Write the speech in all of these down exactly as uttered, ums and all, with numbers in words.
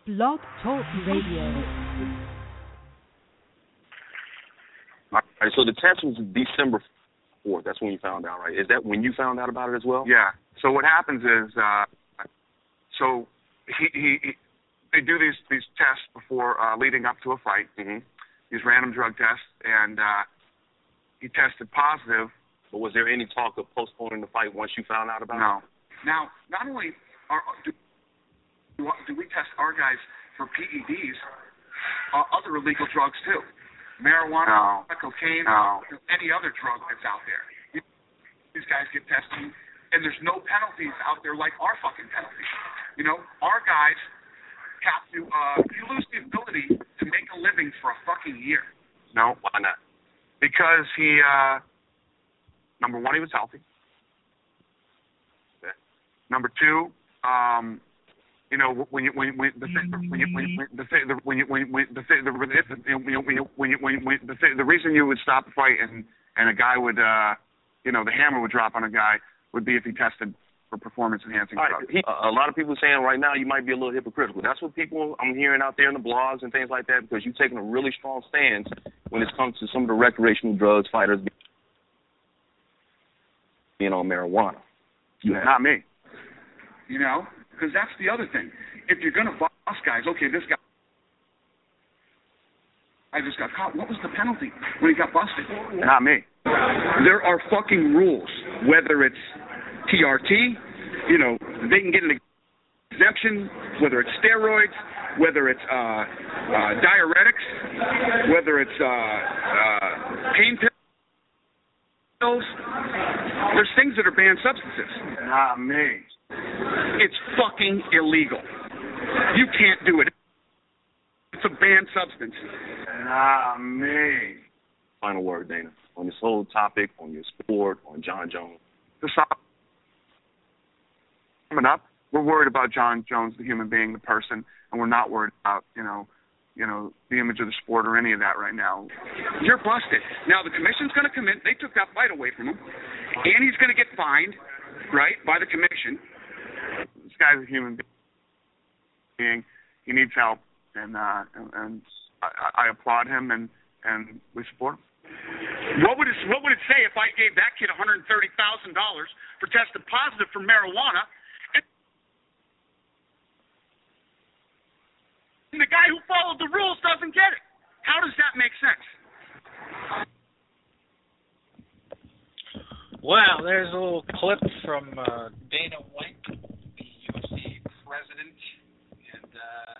Blog Talk Radio. All right, so the test was December fourth. That's when you found out, right? Is that when you found out about it as well? Yeah. So what happens is, uh, so he, he, he they do these these tests before uh, leading up to a fight. Mm-hmm. These random drug tests, and uh, he tested positive. But was there any talk of postponing the fight once you found out about no. it? No. Now, not only are do, do we test our guys for P E Ds, uh, other illegal drugs too. Marijuana, no. cocaine, no. any other drug that's out there. These guys get tested, and there's no penalties out there like our fucking penalties. You know, our guys have to, uh, you lose the ability to make a living for a fucking year. No, why not? Because he, uh, number one, he was healthy. Okay. Number two, um, you know, when you when when the when you when you the when you when when the the when you when you when you when the the reason you would stop a fight and and a guy would uh you know the hammer would drop on a guy would be if he tested for performance enhancing right. drugs. He, a lot of people are saying right now you might be a little hypocritical. That's what people I'm hearing out there in the blogs and things like that, because you're taking a really strong stance when it comes to some of the recreational drugs fighters being on marijuana. You not me. You know, because that's the other thing. If you're going to bust guys, okay, this guy, I just got caught. What was the penalty when he got busted? Not me. There are fucking rules. Whether it's T R T, you know, they can get an exemption. Whether it's steroids, whether it's uh, uh, diuretics, whether it's uh, uh, pain pills. There's things that are banned substances. Not me. It's fucking illegal. You can't do it. It's a banned substance. Not me. Final word, Dana, on this whole topic, on your sport, on Jon Jones. To sum it up, we're worried about Jon Jones, the human being, the person, and we're not worried about, you know, you know, the image of the sport or any of that right now. You're busted. Now, the commission's going to come in. They took that fight away from him. And he's going to get fined, right, by the commission. This guy's a human being. He needs help, and uh, and, and I, I applaud him, and, and we support him. What would it What would it say if I gave that kid one hundred thirty thousand dollars for testing positive for marijuana, and the guy who followed the rules doesn't get it? How does that make sense? Well, there's a little clip from uh, Dana White, the U F C president, and uh,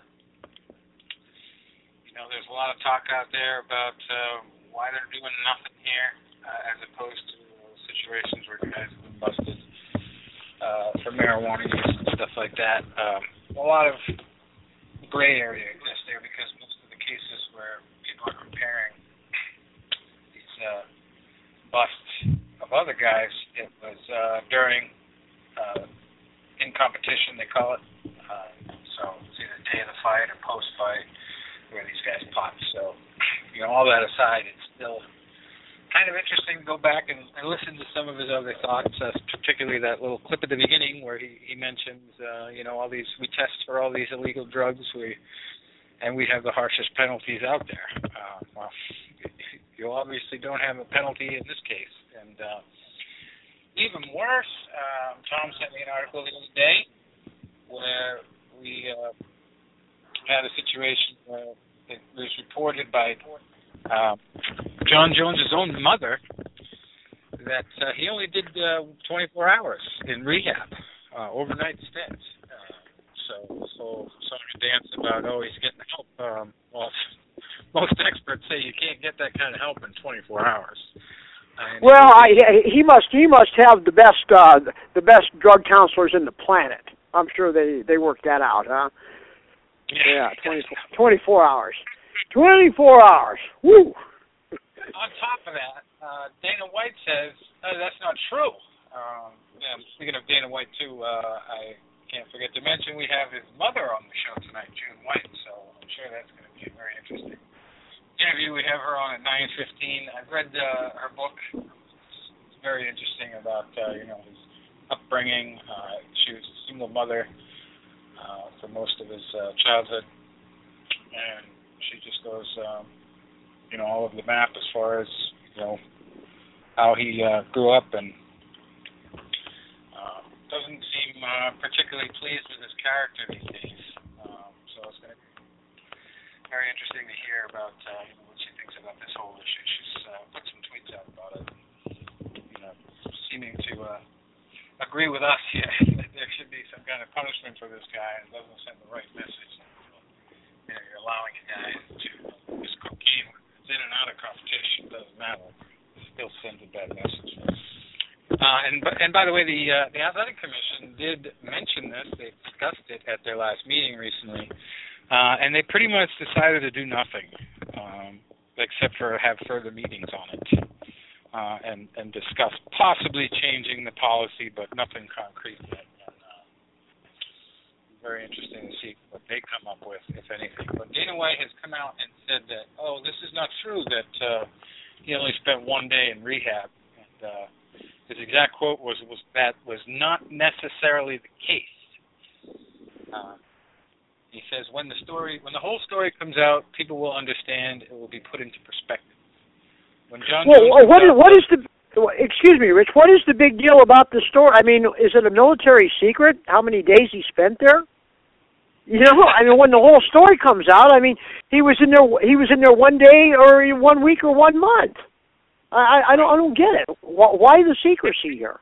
you know, there's a lot of talk out there about uh, why they're doing nothing here, uh, as opposed to uh, situations where guys have been busted uh, for marijuana use and stuff like that. Um, a lot of gray area exists there because most of the cases where people are comparing these uh, busts of other guys, it was uh, during uh, in competition, they call it. Uh, so it's either day of the fight or post fight where these guys pop. So, you know, all that aside, it's still kind of interesting to go back and, and listen to some of his other thoughts, uh, particularly that little clip at the beginning where he, he mentions, uh, you know, all these, we test for all these illegal drugs, we and we have the harshest penalties out there. Uh, well, you obviously don't have a penalty in this case. And uh, even worse, um, Tom sent me an article the other day where we uh, had a situation where it was reported by uh, Jon Jones' own mother that uh, he only did uh, twenty-four hours in rehab, uh, overnight stints. Uh, so, so Sonia danced about, oh, he's getting help. Um, well, most experts say you can't get that kind of help in twenty-four hours. I well, I, he must he must have the best uh, the best drug counselors in the planet. I'm sure they, they worked that out, huh? Yeah, twenty-four, twenty-four hours. twenty-four hours. Woo! On top of that, uh, Dana White says uh, that's not true. Um, yeah, speaking of Dana White, too, uh, I can't forget to mention we have his mother on the show tonight, June White, so I'm sure that's going to be very interesting interview. We have her on at nine fifteen. I've read uh, her book. It's very interesting about, uh, you know, his upbringing. Uh, she was a single mother. uh, for most of his uh, childhood, and she just goes, um, you know, all over the map as far as, you know, how he uh, grew up, and uh, doesn't seem uh, particularly pleased with his character these days. Um, so it's going to be very interesting to hear about uh, you know, what she thinks about this whole issue. She's uh, put some tweets out about it, you know, seeming to uh, agree with us here that there should be some kind of punishment for this guy, and doesn't send the right message. You know, you're allowing a guy to use cocaine in and out of competition. It doesn't matter. It still sends a bad message. Uh, and and by the way, the uh, the Athletic Commission did mention this. They discussed it at their last meeting recently, uh, and they pretty much decided to do nothing, um, except for have further meetings on it, uh, and and discuss possibly changing the policy, but nothing concrete yet. And, uh, very interesting to see what they come up with, if anything. But Dana White has come out and said that, oh, this is not true, that uh, he only spent one day in rehab. And uh, his exact quote was, was that was not necessarily the case. Uh, he says, when the story, when the whole story comes out, people will understand. It will be put into perspective. When John well, Jones what is, out, what is the... Excuse me, Rich, what is the big deal about the story? I mean, is it a military secret how many days he spent there? You know, I mean, when the whole story comes out, I mean, he was in there. He was in there one day, or one week, or one month. I, I don't, I don't get it. Why the secrecy here?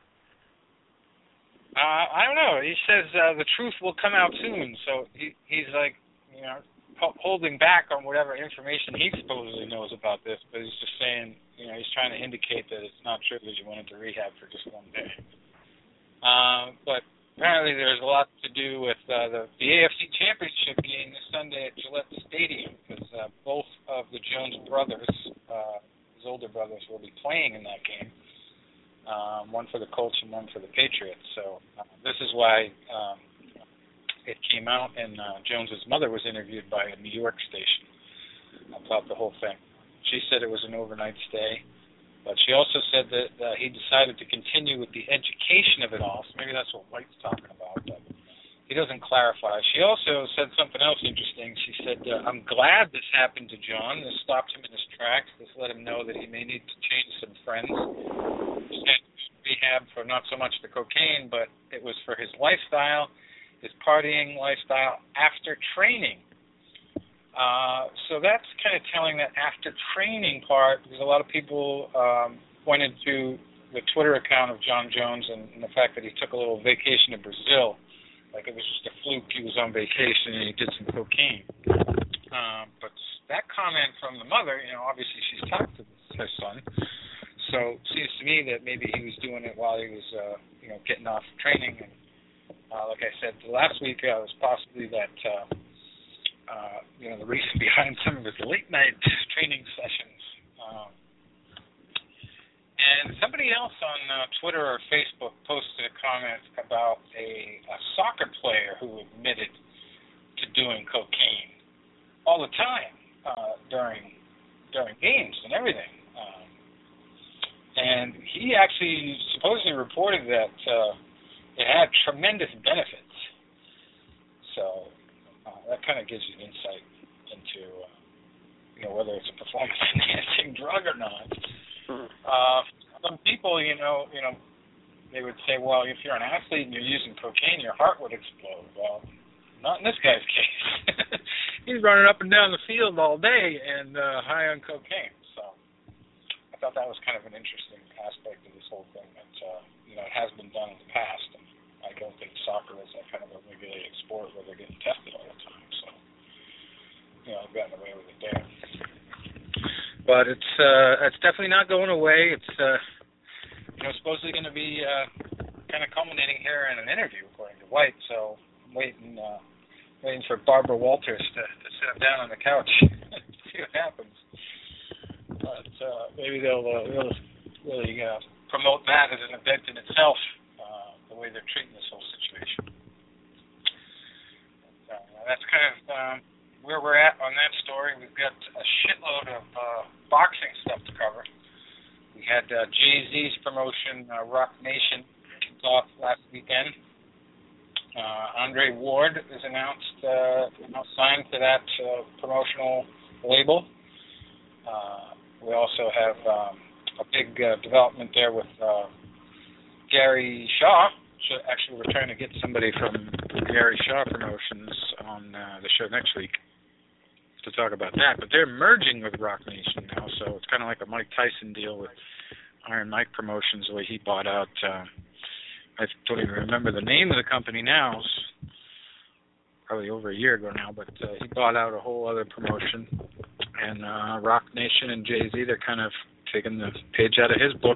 Uh, I don't know. He says uh, the truth will come out soon. So he, he's like, you know, holding back on whatever information he supposedly knows about this, but he's just saying, you know, he's trying to indicate that it's not true that he went into rehab for just one day. Uh, but apparently there's a lot to do with uh, the, the A F C Championship game this Sunday at Gillette Stadium, because uh, both of the Jones brothers, uh, his older brothers, will be playing in that game, um, one for the Colts and one for the Patriots. So uh, this is why um, it came out, and uh, Jones's mother was interviewed by a New York station about the whole thing. She said it was an overnight stay, but she also said that uh, he decided to continue with the education of it all. So maybe that's what White's talking about, but he doesn't clarify. She also said something else interesting. She said, uh, I'm glad this happened to John. This stopped him in his tracks. This let him know that he may need to change some friends. He had rehab for not so much the cocaine, but it was for his lifestyle, his partying lifestyle after training. Uh, so that's kind of telling that after training part, because a lot of people um, pointed to the Twitter account of John Jones and, and the fact that he took a little vacation to Brazil, like it was just a fluke. He was on vacation and he did some cocaine. Um, but that comment from the mother, you know, obviously she's talked to her son, so it seems to me that maybe he was doing it while he was, uh, you know, getting off training. And uh, like I said last week, uh, it was possibly that. Uh, Uh, you know, the reason behind some of his late-night training sessions. Um, and somebody else on uh, Twitter or Facebook posted a comment about a, a soccer player who admitted to doing cocaine all the time uh, during during games and everything. Um, and he actually supposedly reported that uh, it had tremendous benefits. So Uh, that kind of gives you insight into, uh, you know, whether it's a performance-enhancing drug or not. Uh, some people, you know, you know, they would say, well, if you're an athlete and you're using cocaine, your heart would explode. Well, not in this guy's case. He's running up and down the field all day and uh, high on cocaine. So I thought that was kind of an interesting aspect of this whole thing that, uh, you know, it has been done in the past. And I don't think soccer is that kind of a regulated sport where they're getting tested all the time. So, you know, I've gotten away with it there. But it's uh, it's definitely not going away. It's, uh, you know, supposedly going to be uh, kind of culminating here in an interview, according to White. So I'm waiting, uh, waiting for Barbara Walters to, to sit him down on the couch and see what happens. But uh, maybe they'll, uh, they'll really uh, promote that as an event in itself. The way they're treating this whole situation. Uh, that's kind of um, where we're at on that story. We've got a shitload of uh, boxing stuff to cover. We had uh, Jay-Z's promotion, uh, Rock Nation, kicked off last weekend. Uh, Andre Ward is announced uh, signed to that uh, promotional label. Uh, we also have um, a big uh, development there with uh, Gary Shaw. So actually, we're trying to get somebody from Gary Shaw Promotions on uh, the show next week to talk about that. But they're merging with Rock Nation now, so it's kind of like a Mike Tyson deal with Iron Mike Promotions, the way he bought out. Uh, I don't even remember the name of the company now. It's probably over a year ago now, but uh, he bought out a whole other promotion. And uh, Rock Nation and Jay-Z, they're kind of taking the page out of his book.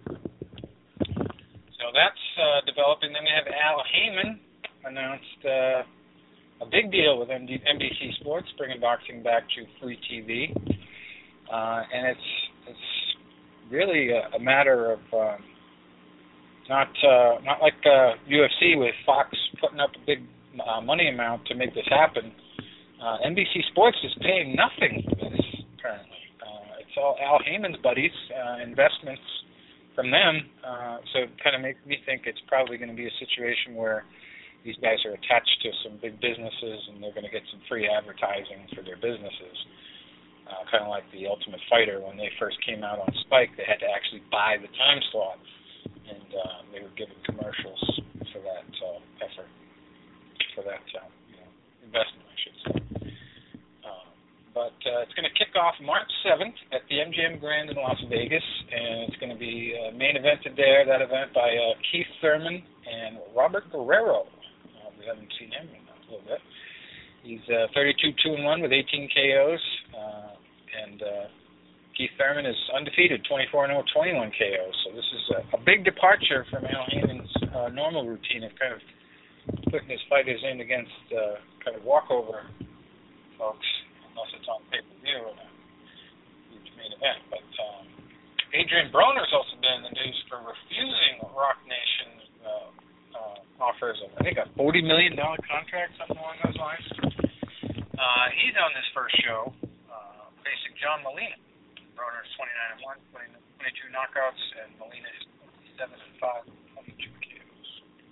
So that's uh, developing. Then we have Al Heyman announced uh, a big deal with N B C Sports, bringing boxing back to free T V. Uh, and it's it's really a, a matter of um, not uh, not like uh, U F C with Fox putting up a big uh, money amount to make this happen. Uh, N B C Sports is paying nothing for this currently. Uh, it's all Al Heyman's buddies, uh, investments from them. Uh, so it kind of makes me think it's probably going to be a situation where these guys are attached to some big businesses and they're going to get some free advertising for their businesses. Uh, kind of like the Ultimate Fighter, when they first came out on Spike, they had to actually buy the time slot, and uh, they were given commercials for that uh, effort, for that uh, you know, investment, I should say. Uh, but uh, it's going to kick off March seventh at the M G M Grand in Las Vegas, and it's going to be uh, main evented there, that event by uh, Keith Thurman and Robert Guerrero. Uh, we haven't seen him in a little bit. He's uh, thirty-two two and one with eighteen K Os, uh, and uh, Keith Thurman is undefeated, twenty-four and oh, twenty-one K Os. So this is a, a big departure from Al Heyman's uh, normal routine of kind of putting his fighters in against uh, kind of walkover folks, unless it's on pay-per-view and a huge main event. But um, Adrian Broner's also been in the news for refusing Rock Nation uh, uh, offers of, I think, a forty million dollars contract, something along those lines. Uh, he's on this first show uh, facing John Molina. Broner's twenty-nine and one, twenty-two knockouts, and Molina is twenty-seven and five, twenty-two K Os.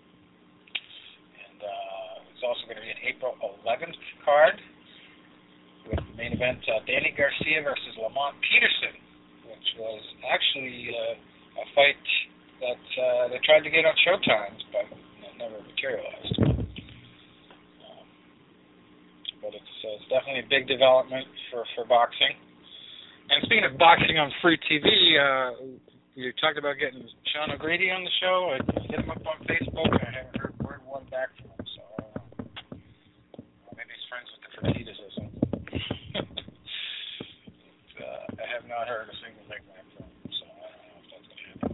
And uh, it's also going to be an April eleventh card with the main event uh, Danny Garcia versus Lamont Peterson, which was actually uh, a fight that uh, they tried to get on Showtimes, but it never materialized. Um, but it's, uh, it's definitely a big development for, for boxing. And speaking of boxing on free T V, uh, you talked about getting Sean O'Grady on the show. I hit him up on Facebook, and I haven't heard word one back from him, so I don't know. Maybe he's friends with the Fertitas or something. uh, I have not heard a single thing back from him, so I don't know if that's going to happen.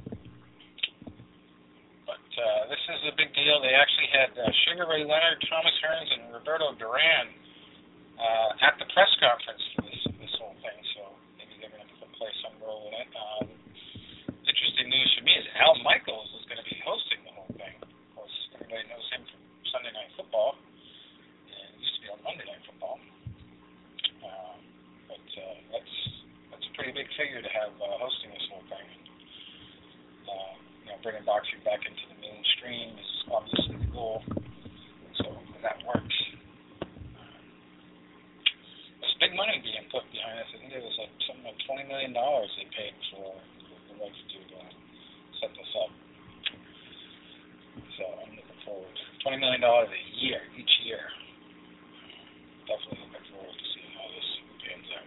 But uh, this is a big deal. They actually had uh, Sugar Ray Leonard, Thomas Hearns, and Roberto Duran uh, at the press conference for this, this whole thing, so maybe they're going to play some role in it. Uh, interesting news for me is Al Michaels is going to be hosting the whole thing. Of course, everybody knows him from Sunday Night Football, and it used to be on Monday Night Football. Uh, but uh, that's that's a pretty big figure to have uh, hosting this whole thing. Uh, you know, bringing boxing back into the mainstream is obviously the goal. So when that works, uh, there's big money being put behind this. I think there was like something like twenty million dollars they paid for the rights to uh, set this up. So I'm looking forward. twenty million dollars a year, each year. Definitely looking forward to seeing how this pans out.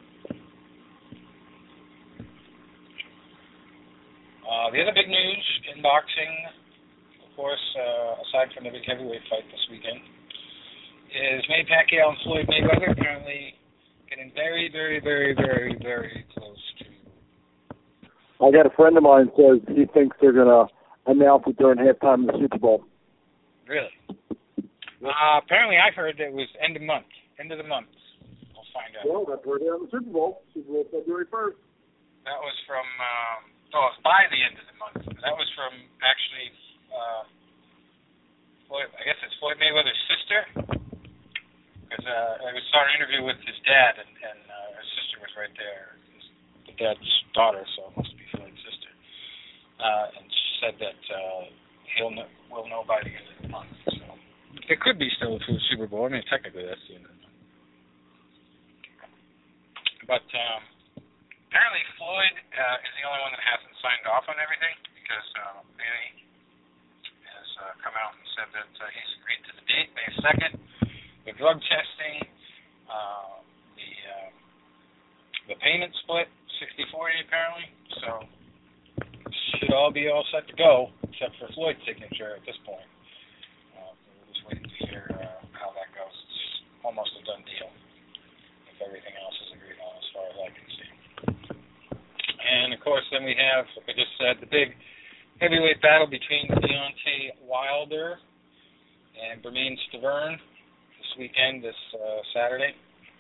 Uh, the other big news in boxing, of course, uh, aside from the big heavyweight fight this weekend, is Manny Pacquiao and Floyd Mayweather apparently getting very, very, very, very, very close to. I got a friend of mine says he thinks they're going to announce it during halftime of the Super Bowl. Really? Uh, apparently I heard that it was end of month. End of the month. We'll find out. Well, that's where they're on the Super Bowl. Super Bowl February first. That was from, um, oh, it's by the end of the month. That was from, actually, uh, Floyd, I guess it's Floyd Mayweather's sister. Because uh, I saw an interview with his dad, and, and uh, his sister was right there. His, the dad's daughter, so it must be Floyd's sister. Uh, and she said that uh, he'll know, we'll know by the end of the month. So it could be still a Super Bowl. I mean, technically that's the end of the month. But um, apparently Floyd uh, is the only one that hasn't signed off on everything because uh, Manny has uh, come out and said that uh, he's agreed to the date, May second, the drug testing, uh, the uh, the payment split, sixty forty apparently. So should all be all set to go, except for Floyd's signature at this point. Uh, we're just waiting to hear uh, how that goes. It's almost a done deal if everything else is agreed on as far as I can see. And, of course, then we have, like I just said, the big heavyweight battle between Deontay Wilder and Bermane Stiverne this weekend, this uh, Saturday.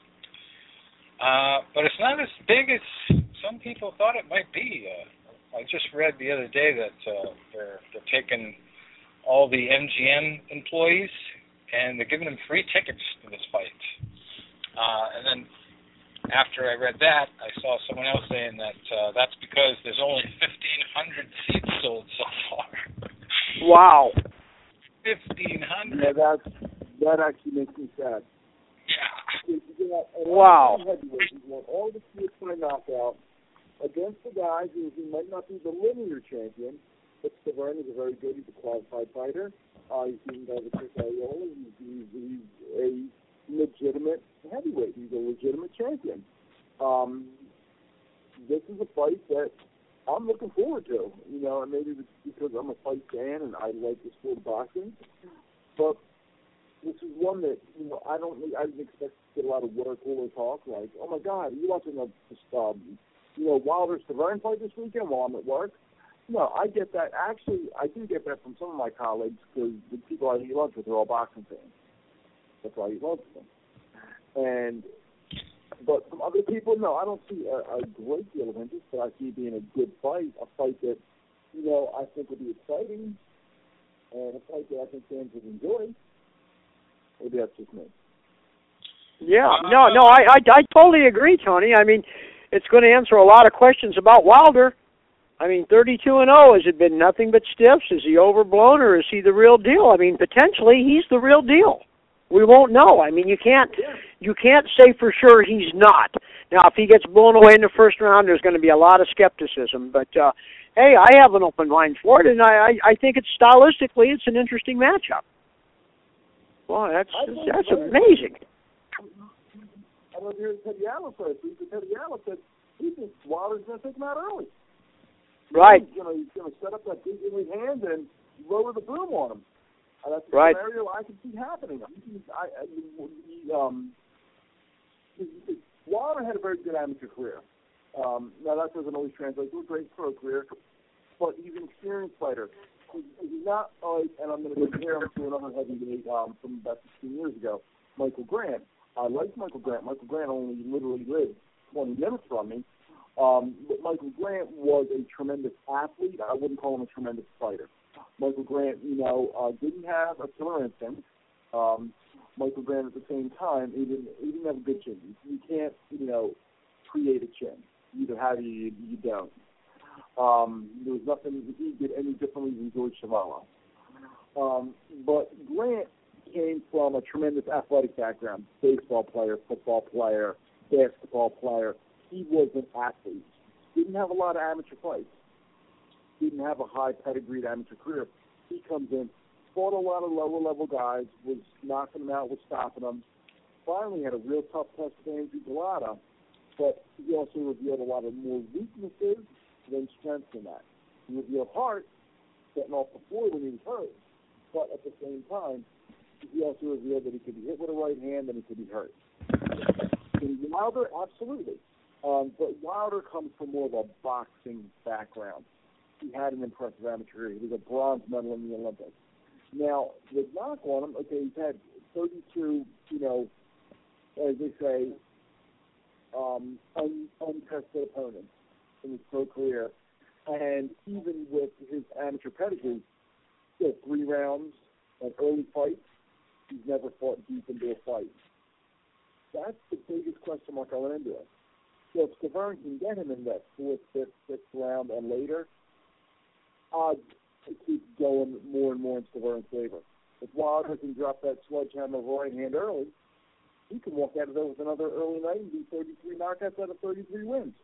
Uh, but it's not as big as some people thought it might be. Uh, I just read the other day that uh, they're they're taking all the M G M employees and they're giving them free tickets to this fight. Uh, and then after I read that, I saw someone else saying that uh, that's because there's only fifteen hundred seats sold so far. Wow. fifteen hundred. Yeah, that's, that actually makes me sad. Yeah. Wow. You want all the kids by knockout against the guys who, who might not be the linear champion, but Stiverne is a very good, he's a qualified fighter. Uh, he's seen guys with Chris Ariola. He's, he's, he's a legitimate heavyweight. He's a legitimate champion. Um, this is a fight that I'm looking forward to. You know, and maybe it's because I'm a fight fan and I like the sport of boxing. But this is one that, you know, I don't, I didn't expect to get a lot of water cooler talk. Like, oh my God, are you watching a, um, you know, Wilder Stiverne fight this weekend while I'm at work? No, I get that. Actually, I do get that from some of my colleagues because the people I eat lunch with are all boxing fans. That's why I eat lunch with them. And, but from other people, no, I don't see a, a great deal of interest, but I see it being a good fight, a fight that, you know, I think will be exciting, and a fight that I think fans would enjoy. Maybe that's just me. Yeah, no, no, I, I, I totally agree, Tony. I mean, it's going to answer a lot of questions about Wilder. I mean, thirty-two and oh, has it been nothing but stiffs? Is he overblown, or is he the real deal? I mean, potentially, he's the real deal. We won't know. I mean, you can't you can't say for sure he's not. Now, if he gets blown away in the first round, there's going to be a lot of skepticism. But, uh, hey, I have an open mind for it, and I, I, I think it's stylistically, it's an interesting matchup. Well, that's that's amazing. I was here Teddy Allen first. Teddy Allen said he thinks Wilder's going to take him out early. Right. He's going to set up that big hand and lower the boom on him. Uh, that's a right. scenario I can see happening. I, I, he, um, he, he, Wilder had a very good amateur career. Um, now, that doesn't always translate to a great pro career, but he's an experienced fighter. He's, he's not like, and I'm going to compare him to another heavyweight um, from about fifteen years ago, Michael Grant. I like Michael Grant. Michael Grant only literally lived twenty minutes from me. Um, but Michael Grant was a tremendous athlete. I wouldn't call him a tremendous fighter. Michael Grant, you know, uh, didn't have a killer instinct. Um, Michael Grant, at the same time, he didn't, he didn't have a good chin. You can't, you know, create a chin. You either have it, you, you don't. Um, there was nothing he did any differently than George Chuvalo. Um, but Grant came from a tremendous athletic background: baseball player, football player, basketball player. He was an athlete. Didn't have a lot of amateur fights. Didn't have a high pedigreed amateur career. He comes in, fought a lot of lower level guys, was knocking them out, was stopping them. Finally had a real tough test with Andrew Golota, but he also revealed a lot of more weaknesses than strengths in that. He revealed heart, getting off the floor when he was hurt, but at the same time, he also revealed that he could be hit with a right hand and he could be hurt. In Wilder, absolutely. Um, but Wilder comes from more of a boxing background. He had an impressive amateur career. He was a bronze medal in the Olympics. Now, the knock on him, okay, he's had thirty-two, you know, as they say, um, un- untested opponents in his pro career. And even with his amateur pedigree, still three rounds and early fights, he's never fought deep into a fight. That's the biggest question mark I went into it. So if Stiverne can get him in that fourth, fifth, sixth round and later, odds keep going more and more in Stiverne's favor. if Wilder can drop that sledgehammer right hand early, he can walk out of there with another early night and do thirty-three knockouts out of thirty-three wins.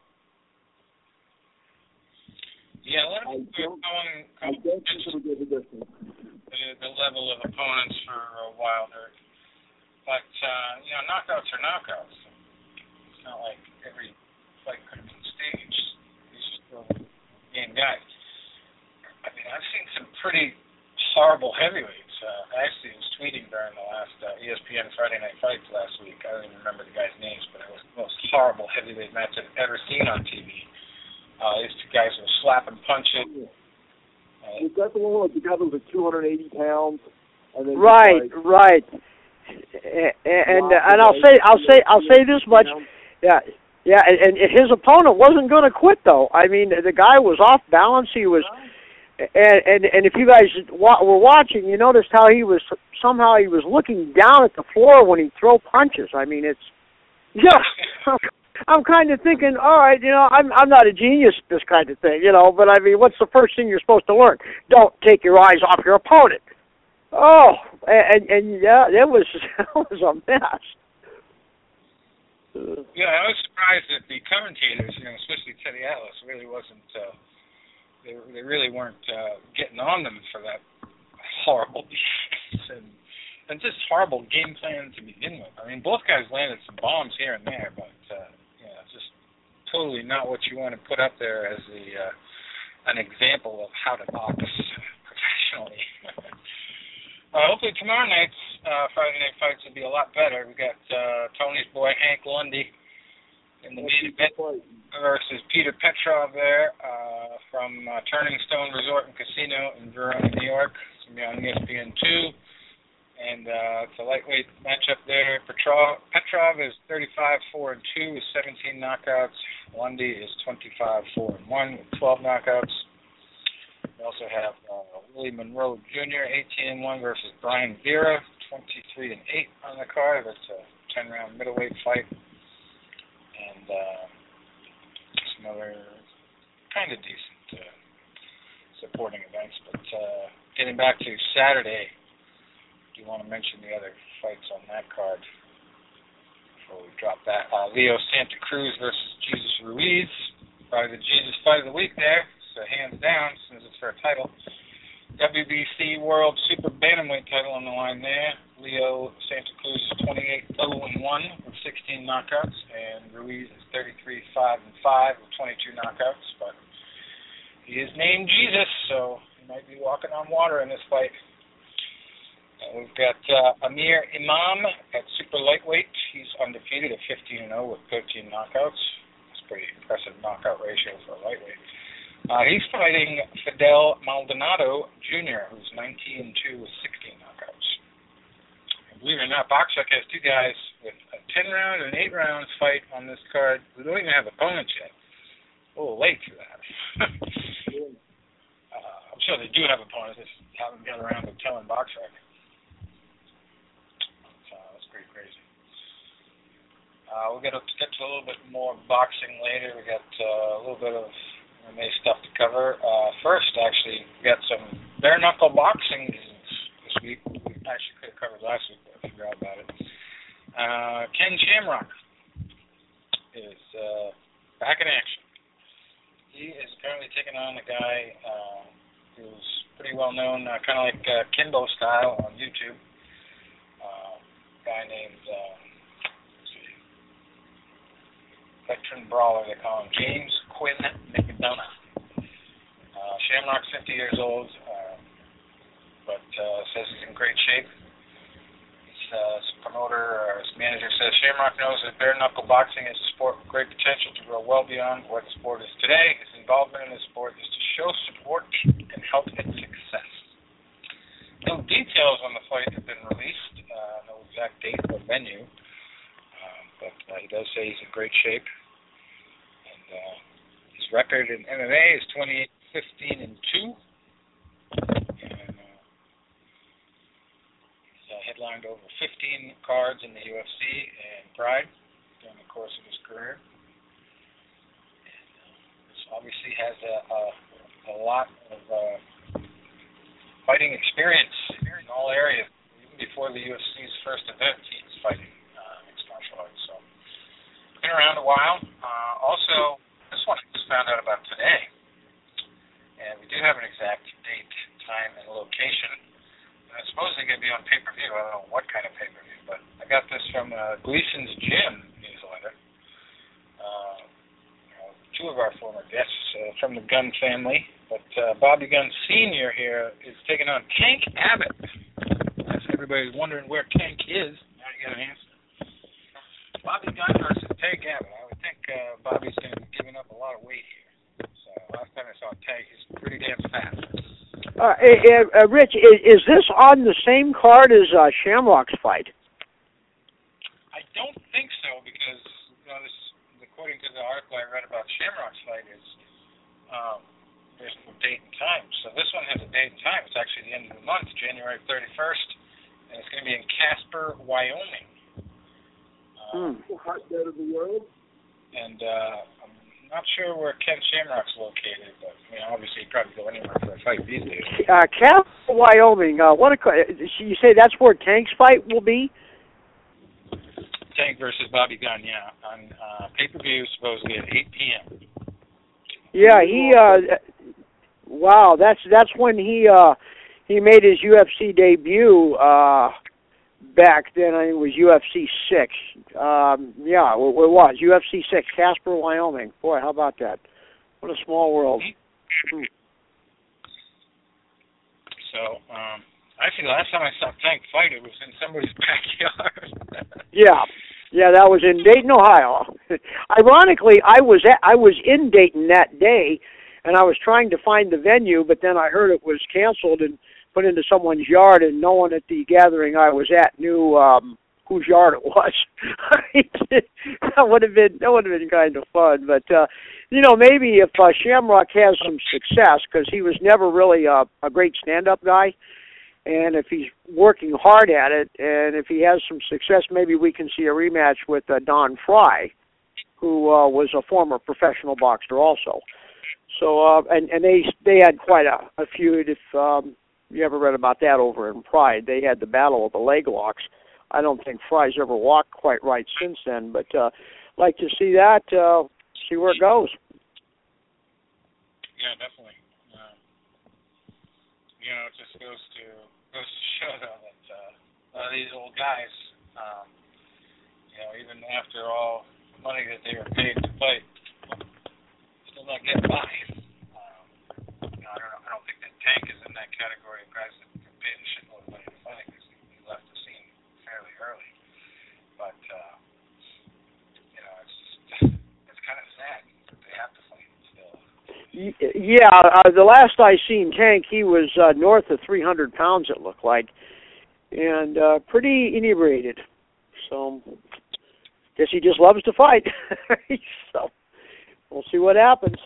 Yeah, a lot of people are going, I don't think it'll get the distance. The, the level of opponents for uh, Wilder. But, uh, you know, knockouts are knockouts. It's not like every fight could have been staged. He's just a game guy. I mean, I've seen some pretty horrible heavyweights. Uh, I actually was tweeting during the last uh, E S P N Friday Night Fights last week. I don't even remember the guys' names, but it was the most horrible heavyweight match I've ever seen on T V. Uh, these two guys were slapping, punching. Uh, was that the one with the guy that was like two hundred eighty pounds? And then right, like, right. And uh, and I'll say I'll say I'll say this much, yeah, yeah. And, and his opponent wasn't going to quit though. I mean, the guy was off balance. He was, and and and if you guys were watching, you noticed how he was somehow he was looking down at the floor when he throw punches. I mean, it's yeah. I'm kind of thinking, all right, you know, I'm I'm not a genius at this kind of thing, you know. But I mean, what's the first thing you're supposed to learn? Don't take your eyes off your opponent. Oh, and and yeah, it was it was a mess. Yeah, I was surprised that the commentators, you know, especially Teddy Atlas, really wasn't. Uh, they they really weren't uh, getting on them for that horrible defense and and just horrible game plan to begin with. I mean, both guys landed some bombs here and there, but uh, you know, just totally not what you want to put up there as the uh, an example of how to box professionally. Uh, hopefully tomorrow night's uh, Friday Night Fights will be a lot better. We got uh, Tony's boy Hank Lundy in the main event versus Peter Petrov there uh, from uh, Turning Stone Resort and Casino in Verona, New York. It's going to be on E S P N two. And uh, it's a lightweight matchup there. Petrov, Petrov is thirty-five four and two with seventeen knockouts. Lundy is twenty-five four and one with twelve knockouts. We also have uh, Willie Monroe Junior, eighteen and one versus Brian Vera, twenty-three and eight on the card. That's a ten-round middleweight fight. And uh, some other kind of decent uh, supporting events. But uh, getting back to Saturday, do you want to mention the other fights on that card before we drop that? Uh, Leo Santa Cruz versus Jesus Ruiz. Probably the Jesus fight of the week there. So hands down, since it's for a title. W B C World Super Bantamweight title on the line there. Leo Santa Cruz is twenty-eight oh and one with sixteen knockouts, and Ruiz is thirty-three five and five with twenty-two knockouts. But he is named Jesus, so he might be walking on water in this fight. And we've got uh, Amir Imam at super lightweight. He's undefeated at fifteen and oh with thirteen knockouts. That's a pretty impressive knockout ratio for a lightweight. Uh, he's fighting Fidel Maldonado Junior, who's nineteen and two with sixteen knockouts. And believe it or not, Boxrec has two guys with a ten-round and an eight-round fight on this card who don't even have opponents yet. A little late for that. uh, I'm sure they do have opponents. They just haven't got around to telling Boxrec. So that's pretty crazy. Uh, we'll get, to get to a little bit more boxing later. We got uh, a little bit of M M A stuff to cover. Uh, first, actually, we got some bare knuckle boxing this week. We actually could have covered last week, but I forgot about it. Uh, Ken Shamrock is uh, back in action. He is currently taking on a guy uh, who's pretty well known, uh, kind of like uh, Kimbo style on YouTube. Uh, a guy named uh, let's see, veteran brawler, they call him James Quinn McDonough. Uh, Shamrock's fifty years old, uh, but uh, says he's in great shape. His, uh, his promoter or his manager says Shamrock knows that bare knuckle boxing is a sport with great potential to grow well beyond what the sport is today. His involvement in the sport is to show support and help its success. No details on the fight have been released, uh, no exact date or venue, uh, but uh, he does say he's in great shape. And uh, his record in M M A is twenty-eight, fifteen, and two. And uh, he's uh, headlined over fifteen cards in the U F C and Pride during the course of his career. And uh, this obviously has a, a, a lot of uh, fighting experience in all areas. Even before the U F C's first event, he was fighting uh, mixed martial arts. So, been around a while. Uh, also, this one I just found out about today. And we do have an exact date, time, and location. And it's supposedly going to be on pay-per-view. I don't know what kind of pay-per-view, but I got this from uh, Gleason's Gym newsletter. Uh, you know, two of our former guests uh, from the Gunn family. But uh, Bobby Gunn Senior here is taking on Tank Abbott. As everybody's wondering where Tank is, now you got an answer. Bobby Gunn versus Tank Abbott. I would think uh, Bobby's going to be giving up a lot of weight here. Last time I saw Tank, he's pretty damn fast. Uh, uh, uh, Rich, is, is this on the same card as uh, Shamrock's fight? I don't think so, because you know, this, according to the article I read about Shamrock's fight, is um, there's no date and time. So this one has a date and time. It's actually the end of the month, January thirty-first, and it's going to be in Casper, Wyoming. Um, hmm. Hotbed of the world. And uh, I'm not sure where Ken Shamrock's located, but you know, obviously he'd probably go anywhere for a fight these days. Uh, Casper, Wyoming. Uh, what a, you say that's where Tank's fight will be? Tank versus Bobby Gunn, yeah, on uh, pay-per-view, supposedly at eight p.m. Yeah, he. Uh, wow, that's that's when he uh, he made his U F C debut. Uh, back then, I think it was U F C six. Um, yeah, it, it was U F C six, Casper, Wyoming. Boy, how about that? What a small world. Mm-hmm. So, um, actually, the last time I saw Tank fight, it was in somebody's backyard. yeah, yeah, that was in Dayton, Ohio. Ironically, I was at, I was in Dayton that day, and I was trying to find the venue, but then I heard it was canceled and put into someone's yard, and no one at the gathering I was at knew um, whose yard it was. that would have been that would have been kind of fun, but uh, you know, maybe if uh, Shamrock has some success, because he was never really a, a great stand-up guy, and if he's working hard at it, and if he has some success, maybe we can see a rematch with uh, Don Fry, who uh, was a former professional boxer also. So, uh, and and they they had quite a, a feud. If um, you ever read about that over in Pride, they had the battle of the leg locks. I don't think Fry's ever walked quite right since then, but uh, like to see that, uh, see where it goes. Yeah, definitely. Uh, you know, it just goes to goes to show though that uh, a lot of these old guys, um, you know, even after all the money that they were paid to fight, still not getting by. Um, you know, I don't know. I don't think that Tank is in that category of guys that are paid a shitload of money to fight, because he left the scene fairly early. But uh, you know, it's just it's kind of sad that they have to fight still. Yeah, uh, the last I seen Tank, he was uh, north of three hundred pounds, it looked like, and uh, pretty inebriated. So, guess he just loves to fight. So, we'll see what happens.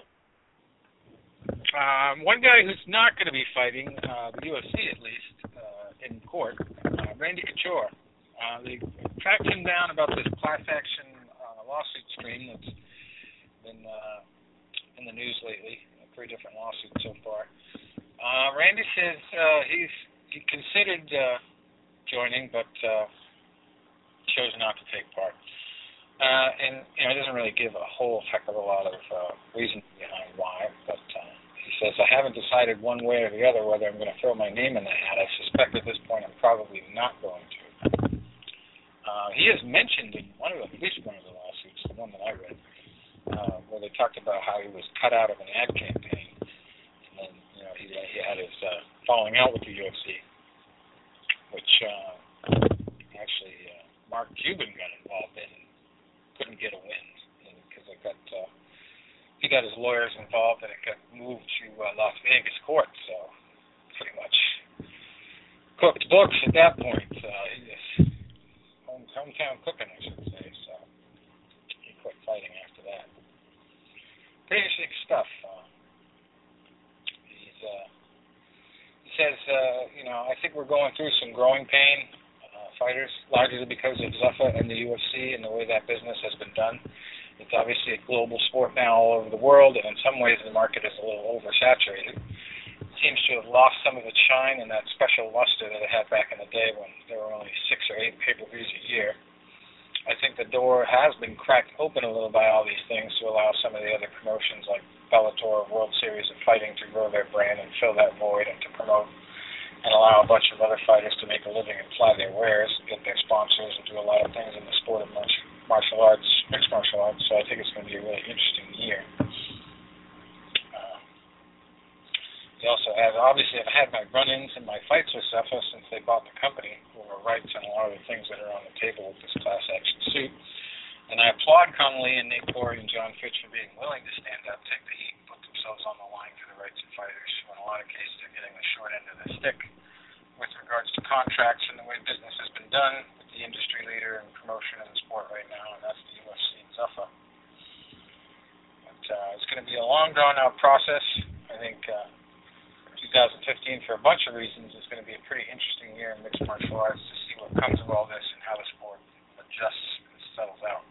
Um, one guy who's not going to be fighting, uh, the U F C at least, uh, in court, uh, Randy Couture. Uh, they tracked him down about this class action uh, lawsuit stream that's been uh, in the news lately. Three different lawsuits so far. Uh, Randy says uh, he's he considered uh, joining, but uh, chose not to take part. Uh, and you know, he doesn't really give a whole heck of a lot of uh, reason behind why, but uh, he says, I haven't decided one way or the other whether I'm going to throw my name in the hat. I suspect at this point I'm probably not going to. Uh, he has mentioned in one of the, at least one of the lawsuits, the one that I read, uh, where they talked about how he was cut out of an ad campaign, and then you know he, he had his uh, falling out with the U F C, which uh, actually uh, Mark Cuban got involved in. Couldn't get a win because it got uh, he got his lawyers involved, and it got moved to uh, Las Vegas court. So pretty much cooked books at that point. Uh, he just home, hometown cooking, I should say. So he quit fighting after that. Pretty interesting stuff. Uh, he's uh, he says, uh, you know, I think we're going through some growing pain. Fighters, largely because of Zuffa and the U F C and the way that business has been done. It's obviously a global sport now all over the world, and in some ways the market is a little oversaturated. seems to have lost some of its shine and that special luster that it had back in the day when there were only six or eight pay-per-views a year. I think the door has been cracked open a little by all these things to allow some of the other promotions like Bellator, World Series of Fighting to grow their brand and fill that void and to promote and allow a bunch of other fighters to make a living and fly their wares, get their sponsors, and do a lot of things in the sport of martial arts, mixed martial arts. So I think it's going to be a really interesting year. They also have, obviously, I've had my run-ins and my fights with Zephyr since they bought the company over rights and a lot of the things that are on the table with this class action suit. And I applaud Connolly and Nate Corey and John Fitch for being willing to stand up, take the heat, and put themselves on the line for the rights of fighters, who in a lot of cases are getting the short end of the stick with regards to contracts and the way business has been done with the industry leader and promotion in the sport right now, and that's the U F C and Zephyr. But uh, it's going to be a long, drawn-out process. I think... Uh, twenty fifteen, for a bunch of reasons, is going to be a pretty interesting year in mixed martial arts to see what comes of all this and how the sport adjusts and settles out.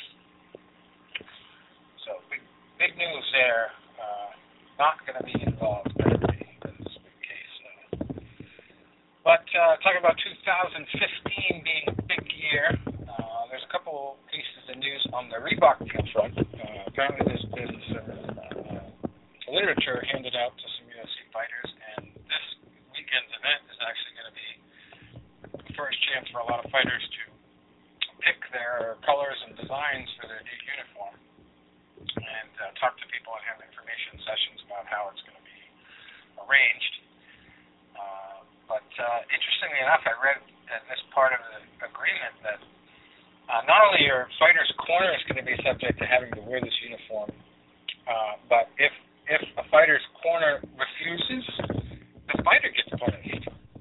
So, big, big news there. Uh, not going to be involved directly in this big case. Uh, but uh, talking about two thousand fifteen being a big year, uh, there's a couple pieces of news on the Reebok deal front. Uh, apparently, there's been some uh, literature handed out to some U F C fighters, and this weekend's event is actually going to be the first chance for a lot of fighters to pick their colors and designs for their new uniform and uh, talk to people and have information sessions about how it's going to be arranged. Uh, but uh, interestingly enough, I read in this part of the agreement that uh, not only your fighter's corner is going to be subject to having to wear this uniform, uh, but if If a fighter's corner refuses, the fighter gets punished.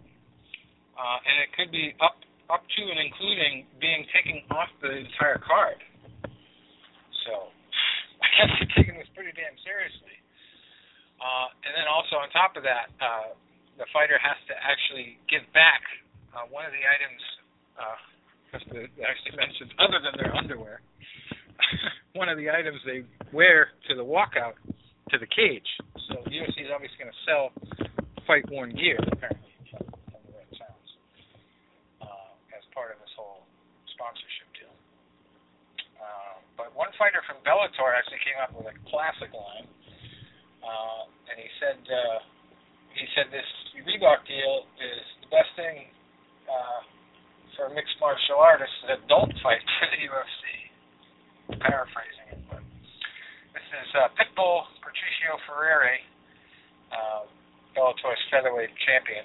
Uh, and it could be up up to and including being taken off the entire card. So, I guess they're taking this pretty damn seriously. Uh, and then also on top of that, uh, the fighter has to actually give back uh, one of the items, uh, they actually mentioned, other than their underwear, one of the items they wear to the walkout to the cage. So the U F C is obviously going to sell fight-worn gear, apparently, from, from the way it sounds, uh, as part of this whole sponsorship deal. Uh, but one fighter from Bellator actually came up with a classic line, uh, and he said uh, he said this Reebok deal is the best thing uh, for mixed martial artists that don't fight for the U F C. Paraphrasing it, but this is uh, Pitbull Patricio Freire, uh, Bellator's featherweight champion.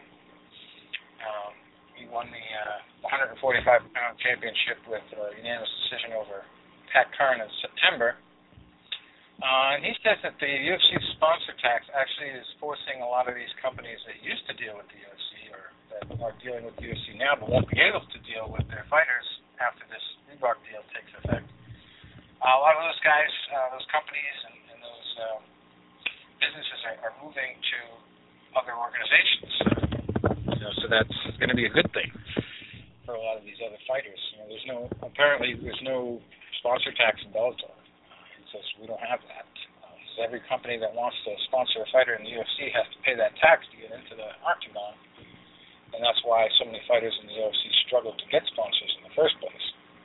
Um, he won the uh, one forty-five pound championship with a unanimous decision over Pat Curran in September. Uh, and he says that the U F C sponsor tax actually is forcing a lot of these companies that used to deal with the U F C or that are dealing with the U F C now but won't be able to deal with their fighters after this Reebok deal takes effect. Uh, a lot of those guys, uh, those companies and, and those uh, businesses are, are moving to other organizations. You know, so that's going to be a good thing for a lot of these other fighters. You know, there's no apparently there's no sponsor tax in Bellator. He says we don't have that. Uh, he says every company that wants to sponsor a fighter in the U F C has to pay that tax to get into the octagon, and that's why so many fighters in the U F C struggle to get sponsors in the first place.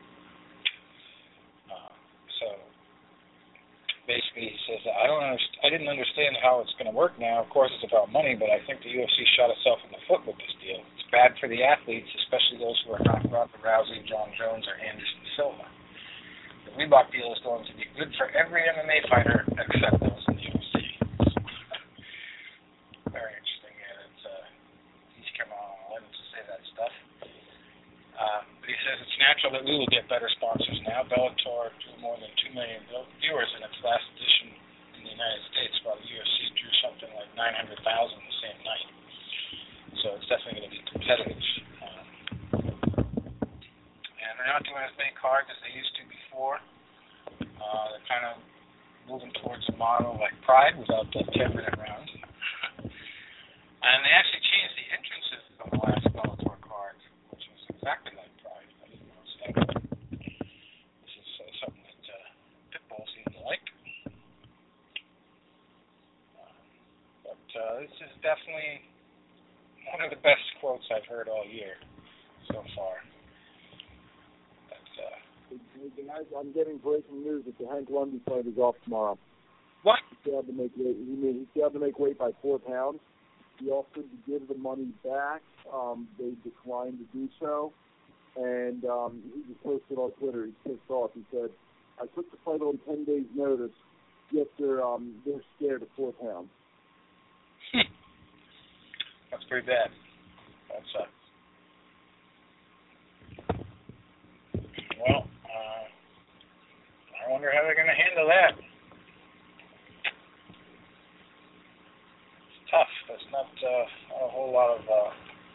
So basically, he says, I don't understand, I didn't understand how it's going to work now. Of course, it's about money, but I think the U F C shot itself in the foot with this deal. It's bad for the athletes, especially those who are not Ronda Rousey, John Jones, or Anderson Silva. The Reebok deal is going to be good for every M M A fighter except those in the U F C. Very interesting. And it's, uh, he's come on a limb to say that stuff. Uh, but he says it's natural that we will get better sponsors now. Bellator drew more than two million viewers in its last edition in the United States, while the U F C drew something like nine hundred thousand the same night. So it's definitely going to be competitive. Um, and they're not doing as many cards as they used to before. Uh, they're kind of moving towards a model like Pride without the ten-minute round. And they actually changed the entrances on the last Bellator card, which was exactly like Pride. I didn't notice that. This is uh, something that uh, Pitbull seemed to like. Uh, but uh, this is definitely one of the best quotes I've heard all year so far. But, uh, Guys, I'm getting breaking news that the Hank Lundy fight is off tomorrow. What? He failed to make weight. He, made, he failed to make weight by four pounds. He offered to give the money back. Um, they declined to do so. And um, he just posted on Twitter. He's pissed off. He said, I took the fight on ten days' notice, yet they're, um, they're scared of four pounds. That's pretty bad. That sucks. Well, uh, I wonder how they're going to handle that. It's tough. There's not, uh, not a whole lot of uh,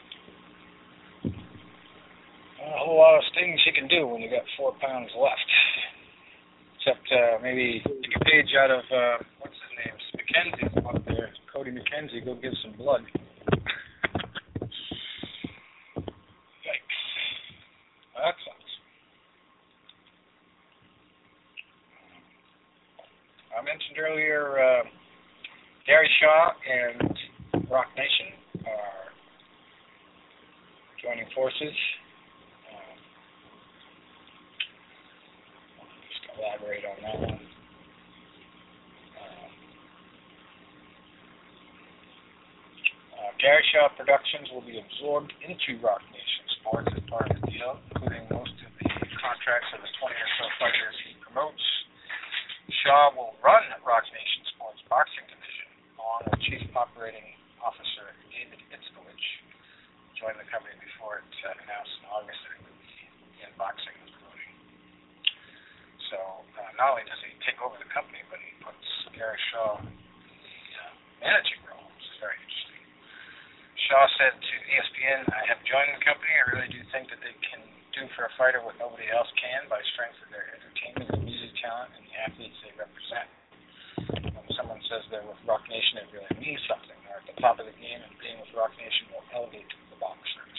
not a whole lot of things you can do when you got four pounds left. Except uh, maybe take a page out of uh, what's his name, McKenzie's up there, Cody McKenzie. Go give some blood. Yikes! That sucks. I mentioned earlier uh, Gary Shaw and Rock Nation are joining forces. Uh, just elaborate on that one. Uh, uh, Gary Shaw Productions will be absorbed into Rock Nation Sports as part of the deal, including most of the contracts of the twenty or so fighters he promotes. Shaw will run Rock Nation Sports Boxing Division, along with Chief Operating Officer David Itzkowicz, who joined the company before it uh, announced in August that it would be in boxing and promoting. So uh, not only does he take over the company, but he puts Gary Shaw in the uh, managing role, which is very interesting. Shaw said to E S P N, I have joined the company. I really do think that they can do for a fighter what nobody else can by strength of their entertainment and music talent and the athletes they represent. When someone says they're with Rock Nation, it really means something. They're at the top of the game, and being with Rock Nation will elevate the boxers.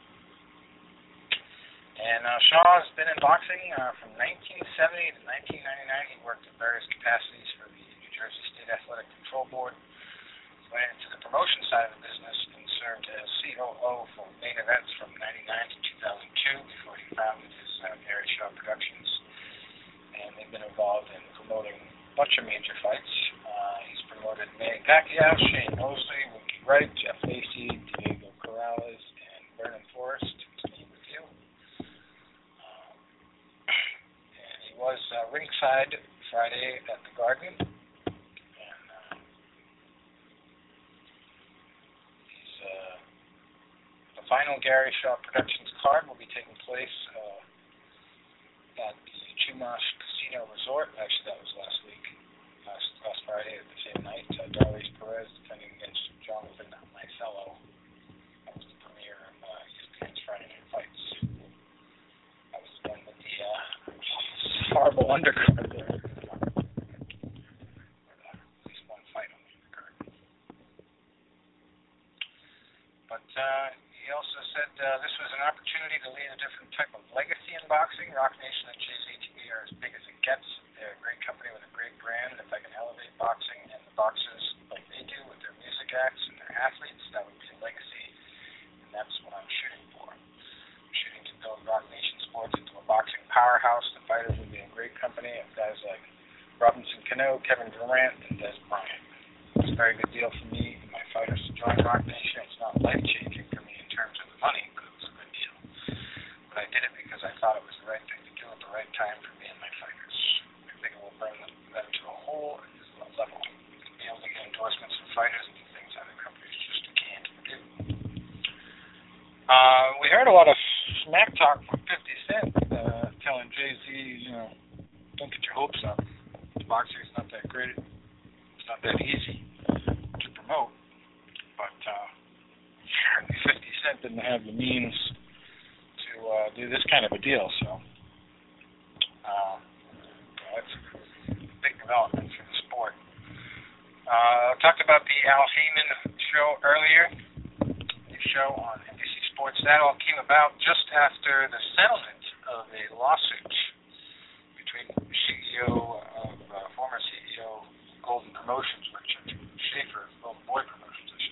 And uh, Shaw has been in boxing uh, from nineteen seventy to nineteen ninety-nine. He worked in various capacities for the New Jersey State Athletic Control Board. He went into the promotion side of the business and served as C O O for main events from ninety-nine to two thousand two before he founded his uh, Gary Shaw Productions. And they've been involved in promoting a bunch of major fights. Uh, he's promoted Manny Pacquiao, Shane Mosley, Winky Wright, Jeff Lacey, Diego Corrales, and Vernon Forrest, to name a few. Um, and he was uh, ringside Friday at the Garden. And uh, he's, uh, the final Gary Shaw Productions card will be taking place uh, at the Chumash Casino Resort. Actually, that was last week, last, last Friday at the same night. Uh, Darlise Perez defending against Jonathan Mycello. That was the premiere of uh, E S P N's Friday Night Fights. That was the one with the uh, horrible undercard there. At least one fight on the undercard. But uh, he also said uh, this was an opportunity to lead a different type of legacy in boxing. Rock Nation and Jay Z T V are as big as it gets. They're a great company with a great brand. If I can elevate boxing and the boxers like they do with their music acts and their athletes, that would be a legacy, and that's what I'm shooting for. I'm shooting to build Rock Nation Sports into a boxing powerhouse. The fighters would be in great company of guys like Robinson Cano, Kevin Durant, and Des Bryant. It's a very good deal for me and my fighters to join Rock Nation. It's not life-changing for me in terms of the money, but it was a good deal. But I did it because I thought it was the right thing to do at the right time for me and my fighters. I think it will bring them, them to a whole level. Be able to get endorsements from fighters and do things other companies just can't do. Uh, we heard a lot of smack talk from fifty Cent uh, telling Jay-Z, you know, don't get your hopes up. Boxing is not that great. It's not that easy to promote. But uh, fifty Cent didn't have the means to uh, do this kind of a deal, so uh, that's a big development for the sport. Uh, I talked about the Al Heyman show earlier, the show on N B C Sports. That all came about just after the settlement of a lawsuit between the C E O of uh, former C E O of Golden Promotions, Richard Schaefer, Golden Boy Promotions, I should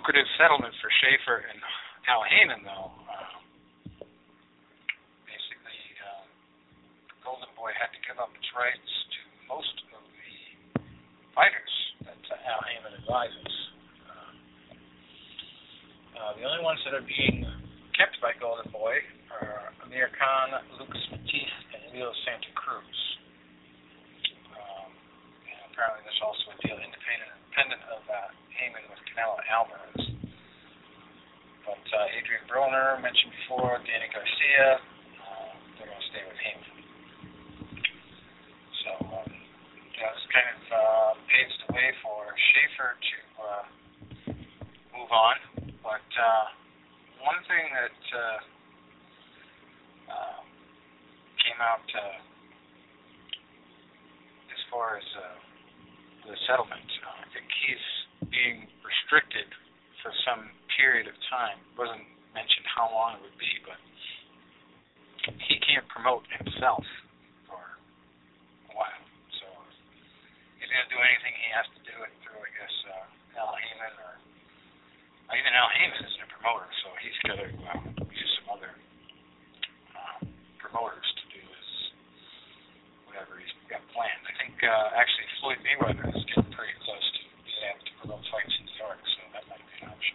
lucrative settlement for Schaefer and Al Heyman, though. Uh, basically, uh, Golden Boy had to give up its rights to most of the fighters that uh, Al Heyman advises. Uh, uh, the only ones that are being kept by Golden Boy are Amir Khan, Lucas Matisse, and Leo Santa Cruz. Um, and apparently there's also a deal independent, independent of uh, Heyman with Canelo Alvarez. But uh, Adrian Broner, mentioned before, Danny Garcia, uh, they're going to stay with Heyman. So um, yeah, this kind of uh, paves the way for Schaefer to uh, move on. But uh, one thing that uh, uh, came out uh, as far as uh, the settlement, uh, I think he's being restricted for some period of time. It wasn't mentioned how long it would be, but he can't promote himself for a while. So if he's going to do anything, he has to do it through, I guess, uh, Al Heyman, or even Al Heyman isn't a promoter, so he's got to uh, use some other uh, promoters to do his whatever he's got planned. I think uh, actually Floyd Mayweather is getting pretty close to being able to promote fights in New York, so that might be an option.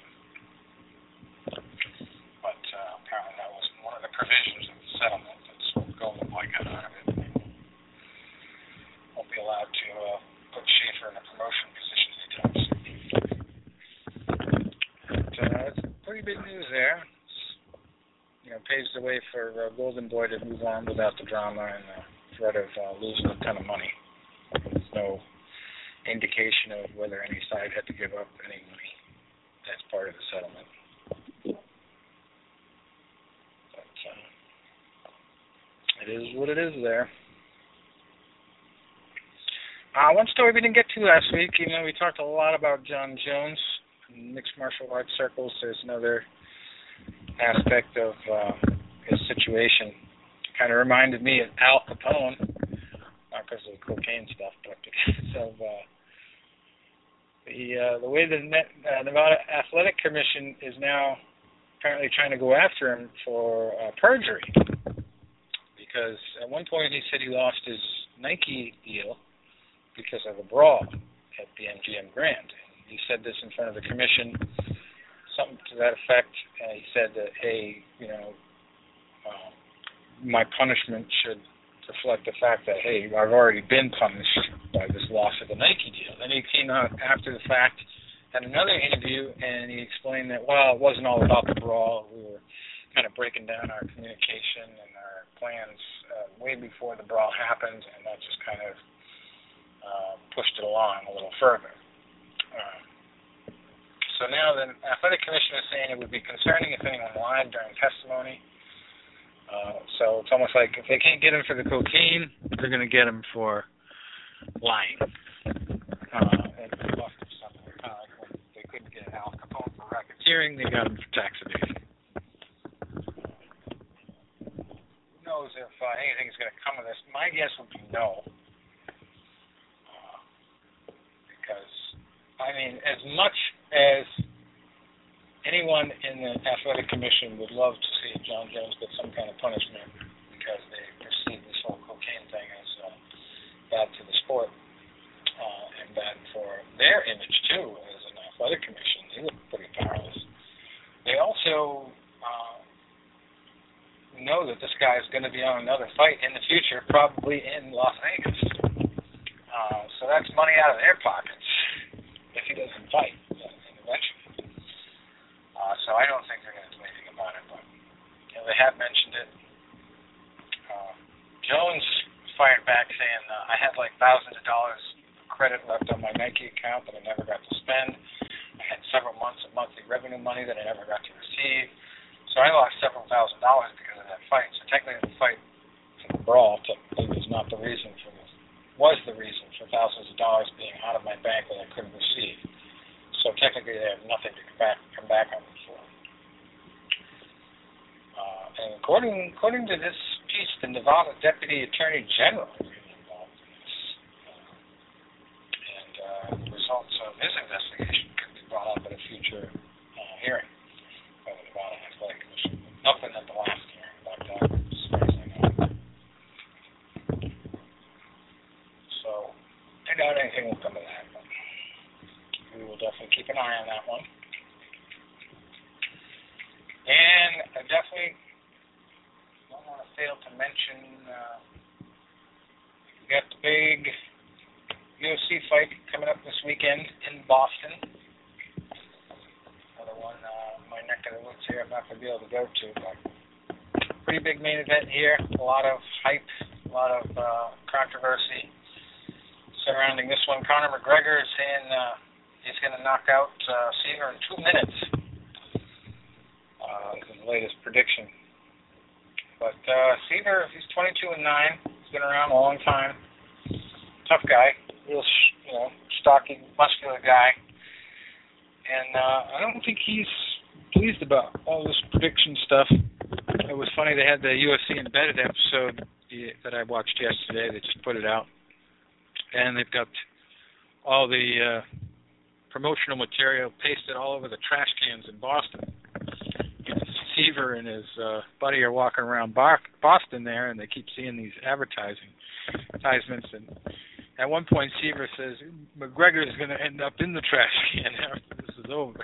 But uh, apparently that wasn't one of the provisions of the settlement. That's what Golden Boy got out of it. Won't be allowed to uh, put Schaefer in a promotion position anytime soon. But uh, it's pretty big news there. It's, you know, paves the way for uh, Golden Boy to move on without the drama and the threat of uh, losing a ton of money. There's no indication of whether any side had to give up any money. That's part of the settlement. But uh, it is what it is there. Uh, one story we didn't get to last week, you know, we talked a lot about John Jones in mixed martial arts circles. There's another aspect of uh, his situation. Kind of reminded me of Al Capone, not because of the cocaine stuff, but because of uh, the uh, the way the Net, uh, Nevada Athletic Commission is now apparently trying to go after him for uh, perjury. Because at one point he said he lost his Nike deal because of a brawl at the M G M Grand. He said this in front of the commission, something to that effect. And he said that, hey, you know, uh, my punishment should reflect the fact that, hey, I've already been punished by this loss of the Nike deal. Then he came out after the fact, had another interview, and he explained that, well, it wasn't all about the brawl. We were kind of breaking down our communication and our plans uh, way before the brawl happened, and that just kind of uh, pushed it along a little further. Uh, so now the Athletic Commission is saying it would be concerning if anyone lied during testimony. Uh, so it's almost like if they can't get him for the cocaine, they're going to get him for lying. Uh, and lost something. Kind of like when they couldn't get Al Capone for racketeering, they got him for tax evasion. Who knows if uh, anything's going to come of this? My guess would be no. Uh, because, I mean, as much as anyone in the Athletic Commission would love to see John Jones get some kind of punishment because they perceive this whole cocaine thing as uh, bad to the sport uh, and bad for their image, too, as an Athletic Commission. They look pretty powerless. They also uh, know that this guy is going to be on another fight in the future, probably in Las Vegas. Uh, so that's money out of their pockets if he doesn't fight uh, eventually. Uh, so I don't think they're going to do anything about it, but you know, they have mentioned it. Uh, Jones fired back saying, uh, I had like thousands of dollars of credit left on my Nike account that I never got to spend. I had several months of monthly revenue money that I never got to receive. So I lost several thousand dollars because of that fight. So technically the fight for the brawl technically was not the reason for this, was the reason for thousands of dollars being out of my bank that I couldn't receive. So technically, they have nothing to come back, come back on me for. Uh, and according according to this piece, the Nevada Deputy Attorney General is involved in this. Uh, and uh, the results of his investigation could be brought up at a future I definitely don't want to fail to mention uh, we got the big U F C fight coming up this weekend in Boston. Another one, uh, my neck of the woods here, I'm not going to be able to go to, but pretty big main event here. A lot of hype, a lot of uh, controversy surrounding this one. Conor McGregor is saying uh, he's going to knock out uh, Seaver in two minutes. Uh, this is the latest prediction. But uh, Seaver, he's twenty-two and nine. He's been around a long time. Tough guy, real, you know, stocky, muscular guy. And uh, I don't think he's pleased about all this prediction stuff. It was funny, they had the U F C Embedded episode that I watched yesterday. They just put it out. And they've got all the uh, promotional material pasted all over the trash cans in Boston. Seaver and his uh, buddy are walking around Bar- Boston there, and they keep seeing these advertising advertisements. And at one point, Seaver says, McGregor is going to end up in the trash can after this is over.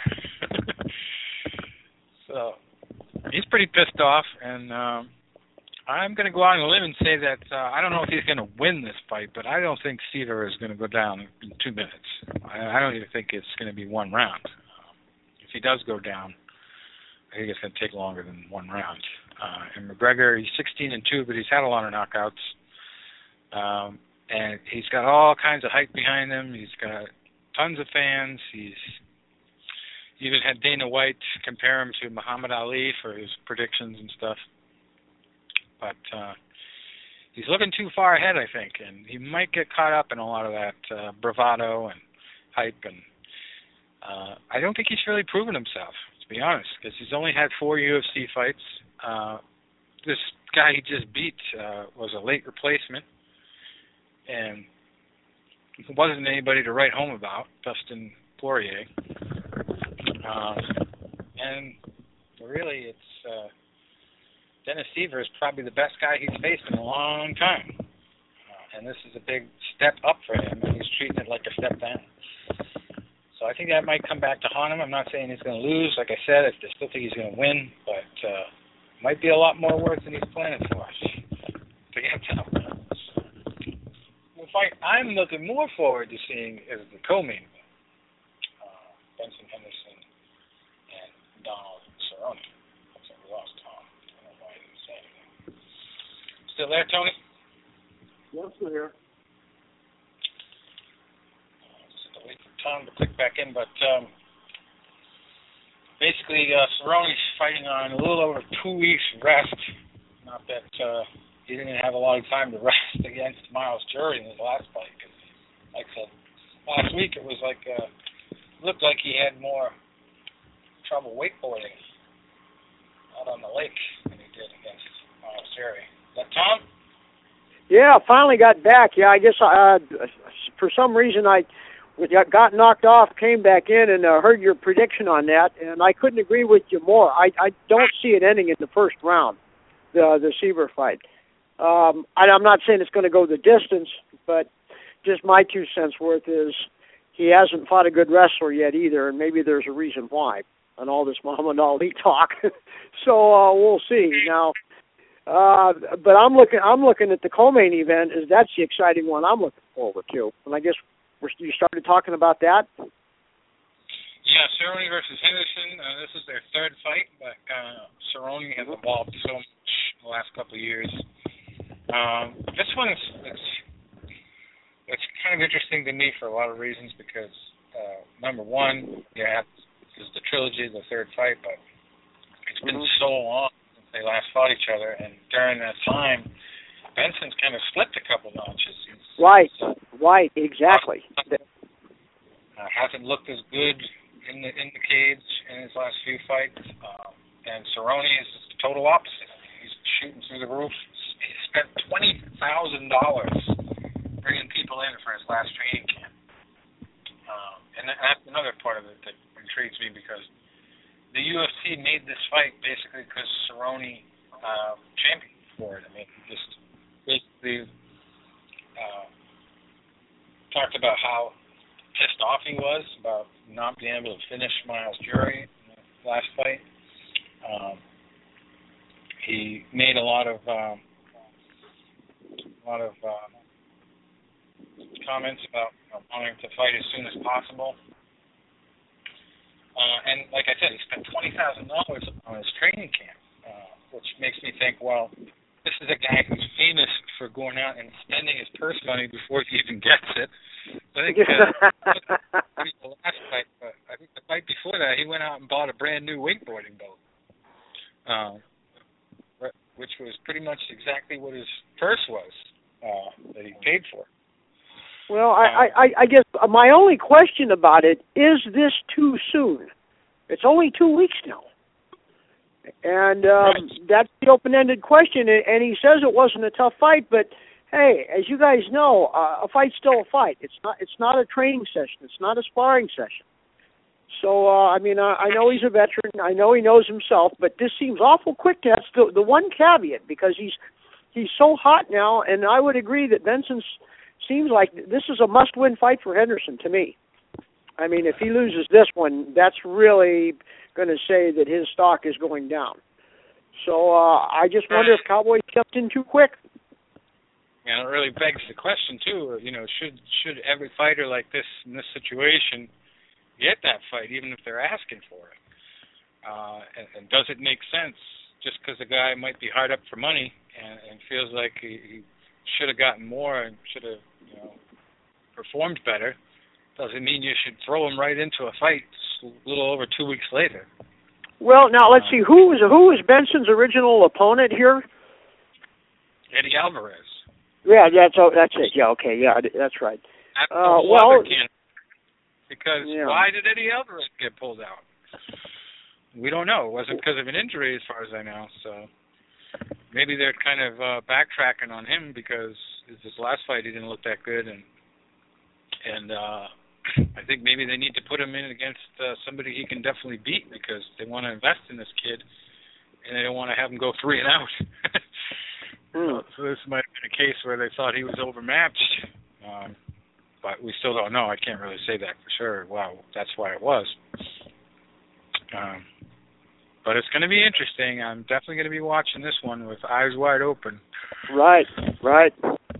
So he's pretty pissed off, and um, I'm going to go out on a limb and say that uh, I don't know if he's going to win this fight, but I don't think Seaver is going to go down in two minutes. I, I don't even think it's going to be one round. Um, if he does go down, I think it's going to take longer than one round. Uh, and McGregor, he's sixteen and two, but he's had a lot of knockouts. Um, and he's got all kinds of hype behind him. He's got tons of fans. He's even had Dana White compare him to Muhammad Ali for his predictions and stuff. But uh, he's looking too far ahead, I think, and he might get caught up in a lot of that uh, bravado and hype. And uh, I don't think he's really proven himself, to be honest, because he's only had four U F C fights. Uh, this guy he just beat uh, was a late replacement, and wasn't anybody to write home about, Dustin Poirier. Um, and really, it's uh, Dennis Seaver is probably the best guy he's faced in a long time. Uh, and this is a big step up for him, and he's treating it like a step down. So I think that might come back to haunt him. I'm not saying he's going to lose. Like I said, I still think he's going to win, but uh, might be a lot more work than he's planning for us. Forget that. The fight I'm looking more forward to seeing is the co-main event. Uh, Benson Henderson and Donald Cerrone. So we lost Tom. I don't know why he didn't say anything. Still there, Tony? Yeah, I'm still here. Wait for Tom to click back in, but um, basically uh, Cerrone's fighting on a little over two weeks rest. Not that uh, he didn't have a lot of time to rest against Miles Jury in his last fight. Cause, like I said, last week it was like uh, looked like he had more trouble wakeboarding out on the lake than he did against Miles Jury. Is that Tom? Yeah, finally got back. Yeah, I guess uh, for some reason I. got knocked off, came back in, and uh, heard your prediction on that, and I couldn't agree with you more. I, I don't see it ending in the first round, the the Seaver fight. Um, I, I'm not saying it's going to go the distance, but just my two cents worth is he hasn't fought a good wrestler yet either, and maybe there's a reason why on all this Muhammad Ali talk. So uh, we'll see now. Uh, but I'm looking. I'm looking at the co-main event. Is that's the exciting one I'm looking forward to, and I guess. You started talking about that? Yeah, Cerrone versus Henderson. Uh, this is their third fight, but uh, Cerrone has evolved so much in the last couple of years. Um, this one is it's, it's kind of interesting to me for a lot of reasons because, uh, number one, yeah, this is the trilogy, the third fight, but it's been mm-hmm. so long since they last fought each other, and during that time, Benson's kind of slipped a couple notches. He's, right, uh, right, exactly. Uh, hasn't looked as good in the in the cage in his last few fights. Um, and Cerrone is the total opposite. He's shooting through the roof. He spent twenty thousand dollars bringing people in for his last training camp. Um, and that's another part of it that intrigues me because the U F C made this fight basically because Cerrone uh, championed for it. I mean, he just basically uh, talked about how pissed off he was about not being able to finish Miles Jury in the last fight. Um, he made a lot of um, a lot of uh, comments about you know, wanting to fight as soon as possible. Uh, and like I said, he spent twenty thousand dollars on his training camp, uh, which makes me think, well, this is a guy who's famous for going out and spending his purse money before he even gets it. I think uh, the last fight, but I think the fight before that, he went out and bought a brand new wakeboarding boat, uh, which was pretty much exactly what his purse was uh, that he paid for. Well, I, I, I guess my only question about it, is this too soon? It's only two weeks now. And um, right. That's the open-ended question, and he says it wasn't a tough fight, but, hey, as you guys know, uh, a fight's still a fight. It's not It's not a training session. It's not a sparring session. So, uh, I mean, I, I know he's a veteran. I know he knows himself, but this seems awful quick. That's the, the one caveat, because he's he's so hot now, and I would agree that Benson's seems like this is a must-win fight for Henderson to me. I mean, if he loses this one, that's really going to say that his stock is going down. So uh, I just wonder if Cowboy stepped in too quick. And it really begs the question, too, you know, should should every fighter like this in this situation get that fight, even if they're asking for it? Uh, and, and does it make sense just because a guy might be hard up for money and, and feels like he, he should have gotten more and should have, you know, performed better, doesn't mean you should throw him right into a fight a little over two weeks later. Well, now let's see, who was who was Benson's original opponent here? Eddie Alvarez. Yeah, that's oh, that's it. Yeah, okay, yeah, that's right. That's uh, well, because yeah. Why did Eddie Alvarez get pulled out? We don't know. It wasn't because of an injury, as far as I know. So maybe they're kind of uh, backtracking on him because his last fight he didn't look that good, and and uh, I think maybe they need to put him in against uh, somebody he can definitely beat because they want to invest in this kid, and they don't want to have him go three and out. mm. So this might have been a case where they thought he was overmatched, um, but we still don't know. I can't really say that for sure. Wow, that's why it was. Um, but it's going to be interesting. I'm definitely going to be watching this one with eyes wide open. Right, right.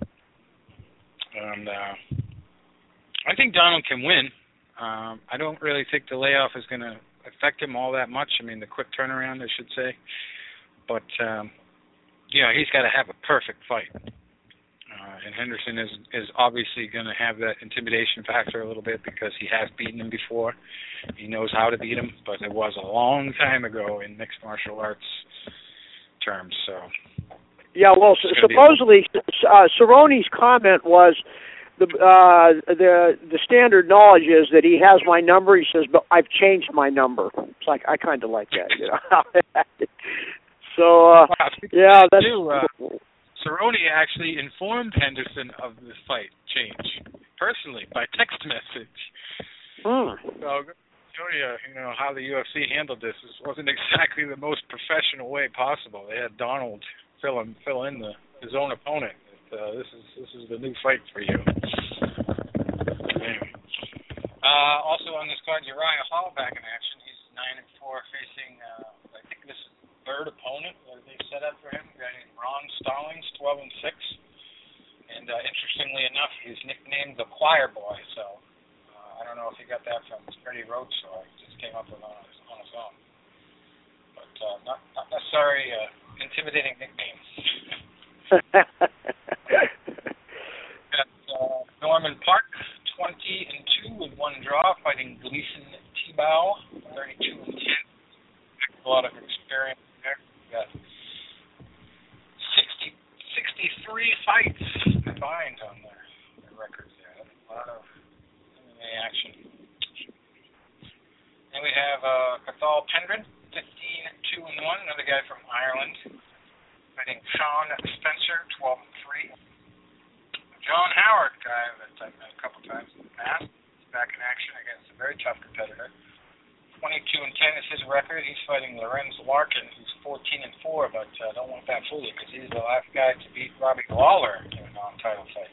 And uh, I think Donald can win. Um, I don't really think the layoff is going to affect him all that much. I mean, the quick turnaround, I should say. But, um, you know, he's got to have a perfect fight. Uh, and Henderson is, is obviously going to have that intimidation factor a little bit because he has beaten him before. He knows how to beat him, but it was a long time ago in mixed martial arts terms. So, yeah, well, supposedly uh, Cerrone's comment was the uh, the the standard knowledge is that he has my number. He says, but I've changed my number. It's like I kind of like that, you know. so, uh, wow, yeah, that's. Do, uh, Cerrone actually informed Henderson of this fight change personally by text message. Hmm. So I'll show you, you know, how the U F C handled this. This wasn't exactly the most professional way possible. They had Donald fill in, fill in the, his own opponent. Uh, this is this is the new fight for you. Anyway. Uh, also on this card, Uriah Hall back in action. He's nine and four, facing uh, I think this is the third opponent that they set up for him. A guy named Ron Stallings, twelve and six. And uh, interestingly enough, he's nicknamed the Choir Boy. So uh, I don't know if he got that from Freddie Roach or just came up with it on his, on his own. But uh, not not necessarily uh, intimidating nickname. uh, Norman Park, twenty and two with one draw, fighting Gleason Tebow, thirty-two and ten. A lot of experience there. Got sixty, sixty-three fights combined on their, their records there. A lot of M M A action. Then we have uh, Cathal Pendrin, fifteen and two and one, another guy from Ireland. Fighting Sean Spencer, twelve and three. John Howard, guy that I've met a couple times in the past, is back in action against a very tough competitor. twenty-two and ten is his record. He's fighting Lorenz Larkin, who's fourteen and four, but uh, don't let that fool you because he's the last guy to beat Robbie Lawler in a non-title fight.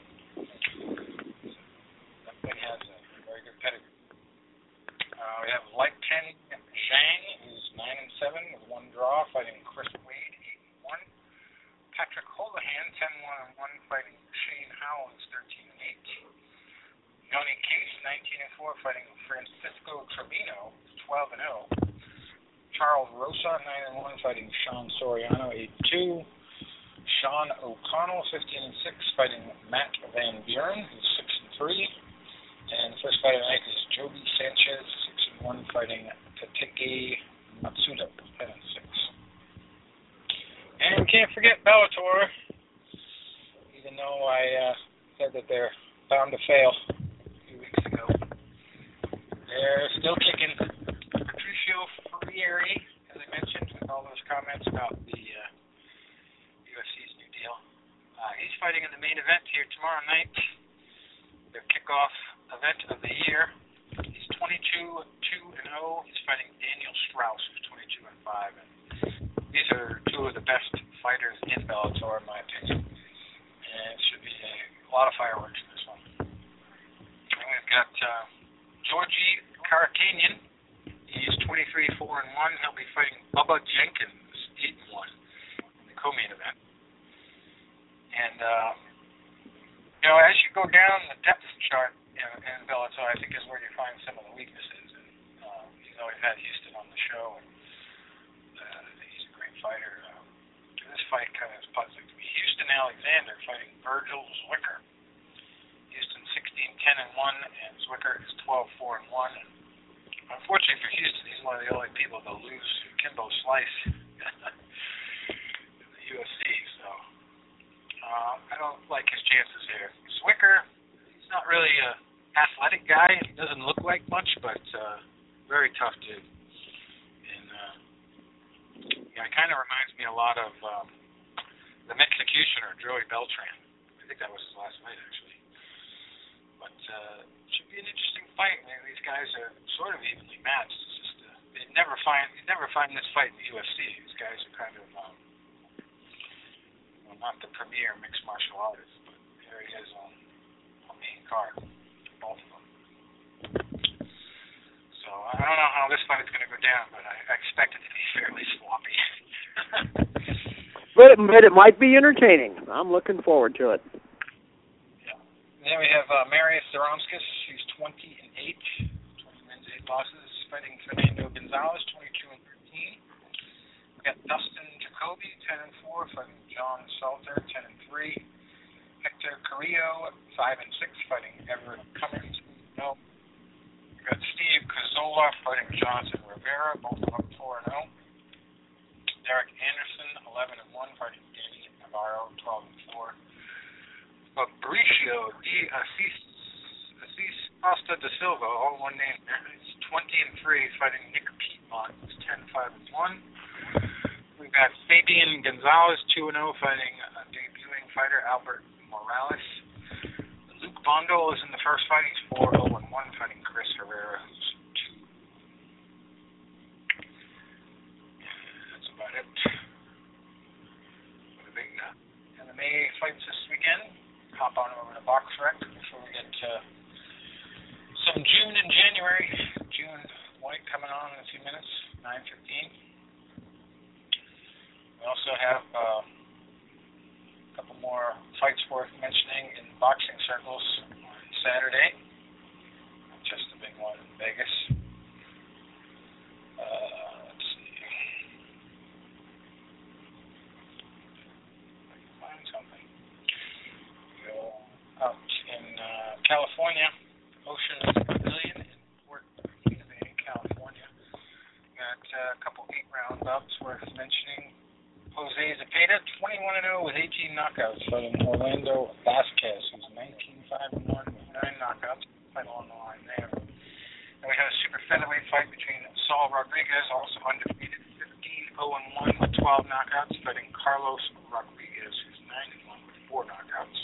That guy has a very good pedigree. Uh, we have Light Ten Zhang, who's nine and seven with one draw, fighting Chris Wade, eight and one. Charles Rosa, nine and one, fighting Sean Soriano, eight and two. Sean O'Connell, fifteen and six, fighting Matt Van Buren, who's six and three. And the first fight of the night is Joby Sanchez, six and one, fighting Tateki Matsuda, ten and six. And can't forget Bellator, even though I uh, said that they're bound to fail a few weeks ago. They're still kicking. Patricio Freire, as I mentioned, with all those comments about the uh, U F C's new deal. Uh, he's fighting in the main event here tomorrow night, their kickoff event of the year. He's twenty-two two and oh. He's fighting Daniel Strauss, who's twenty-two and five. And these are two of the best fighters in Bellator, in my opinion. And it should be a, a lot of fireworks in this one. And we've got uh, Georgie Karakanian. He's twenty-three four and one. He'll be fighting Bubba Jenkins, eight and one, in the co-main event. And, uh, you know, as you go down the depth chart in, in Bellator, I think is where you find some of the weaknesses. And uh, he's always had Houston on the show, and uh, he's a great fighter. Uh, this fight kind of is puzzling to me. Houston Alexander fighting Virgil Zwicker. Houston sixteen ten and one, and Zwicker is twelve four and one. And unfortunately for Houston, he's one of the only people to lose to Kimbo Slice in the U F C. So uh, I don't like his chances here. Zwicker, he's not really a athletic guy. He doesn't look like much, but uh, very tough dude. And uh, yeah, it kind of reminds me a lot of um, the Executioner, Joey Beltran. I think that was his last fight, actually. But uh, it should be an interesting fight. I mean, these guys are sort of evenly matched. It's just uh, they never find you never find this fight in the U F C. These guys are kind of um, well, not the premier mixed martial artists, but here he is on on main card, both of them. So I don't know how this fight's going to go down, but I, I expect it to be fairly sloppy. But it, but it might be entertaining. I'm looking forward to it. Yeah. Then we have uh, Marius Zaromskis. He's twenty and eight, twenty wins, eight losses, fighting Fernando Gonzalez, twenty-two and thirteen. We got Dustin Jacoby, ten and four, fighting John Salter, ten and three. Hector Carrillo, five and six, fighting Everett Cummings. No. We got Steve Cazzola fighting Jonathan Rivera, both of them four and oh. Derek Anderson, eleven and one, fighting Danny Navarro, twelve and four. Fabricio de Assis, Assis Costa da Silva, all one name there. He's twenty and three, fighting Nick Piedmont, who's ten five and one. We've got Fabian Gonzalez, two and oh, fighting a debuting fighter Albert Morales. Luke Bondo is in the first fight. He's four oh and one, fighting Chris Herrera, who's two. That's about it. What a big uh, M M A fights this weekend. Hop on over to BoxRec before we get to some June and January. June White coming on in a few minutes, nine fifteen. We also have uh, a couple more fights worth mentioning in boxing circles on Saturday. Just a big one in Vegas. Uh, let's see. If I can find something. Go out in uh, California, Ocean Pavilion in Port Hueneme, California. Got uh, a couple eight-round bouts worth mentioning. Jose Zepeda, twenty-one and oh with eighteen knockouts, fighting Orlando Vasquez, who's nineteen five and one with nine knockouts. Final on the line there. And we had a super featherweight fight between Saul Rodriguez, also undefeated, fifteen oh and one with twelve knockouts, fighting Carlos Rodriguez, who's nine and one with four knockouts.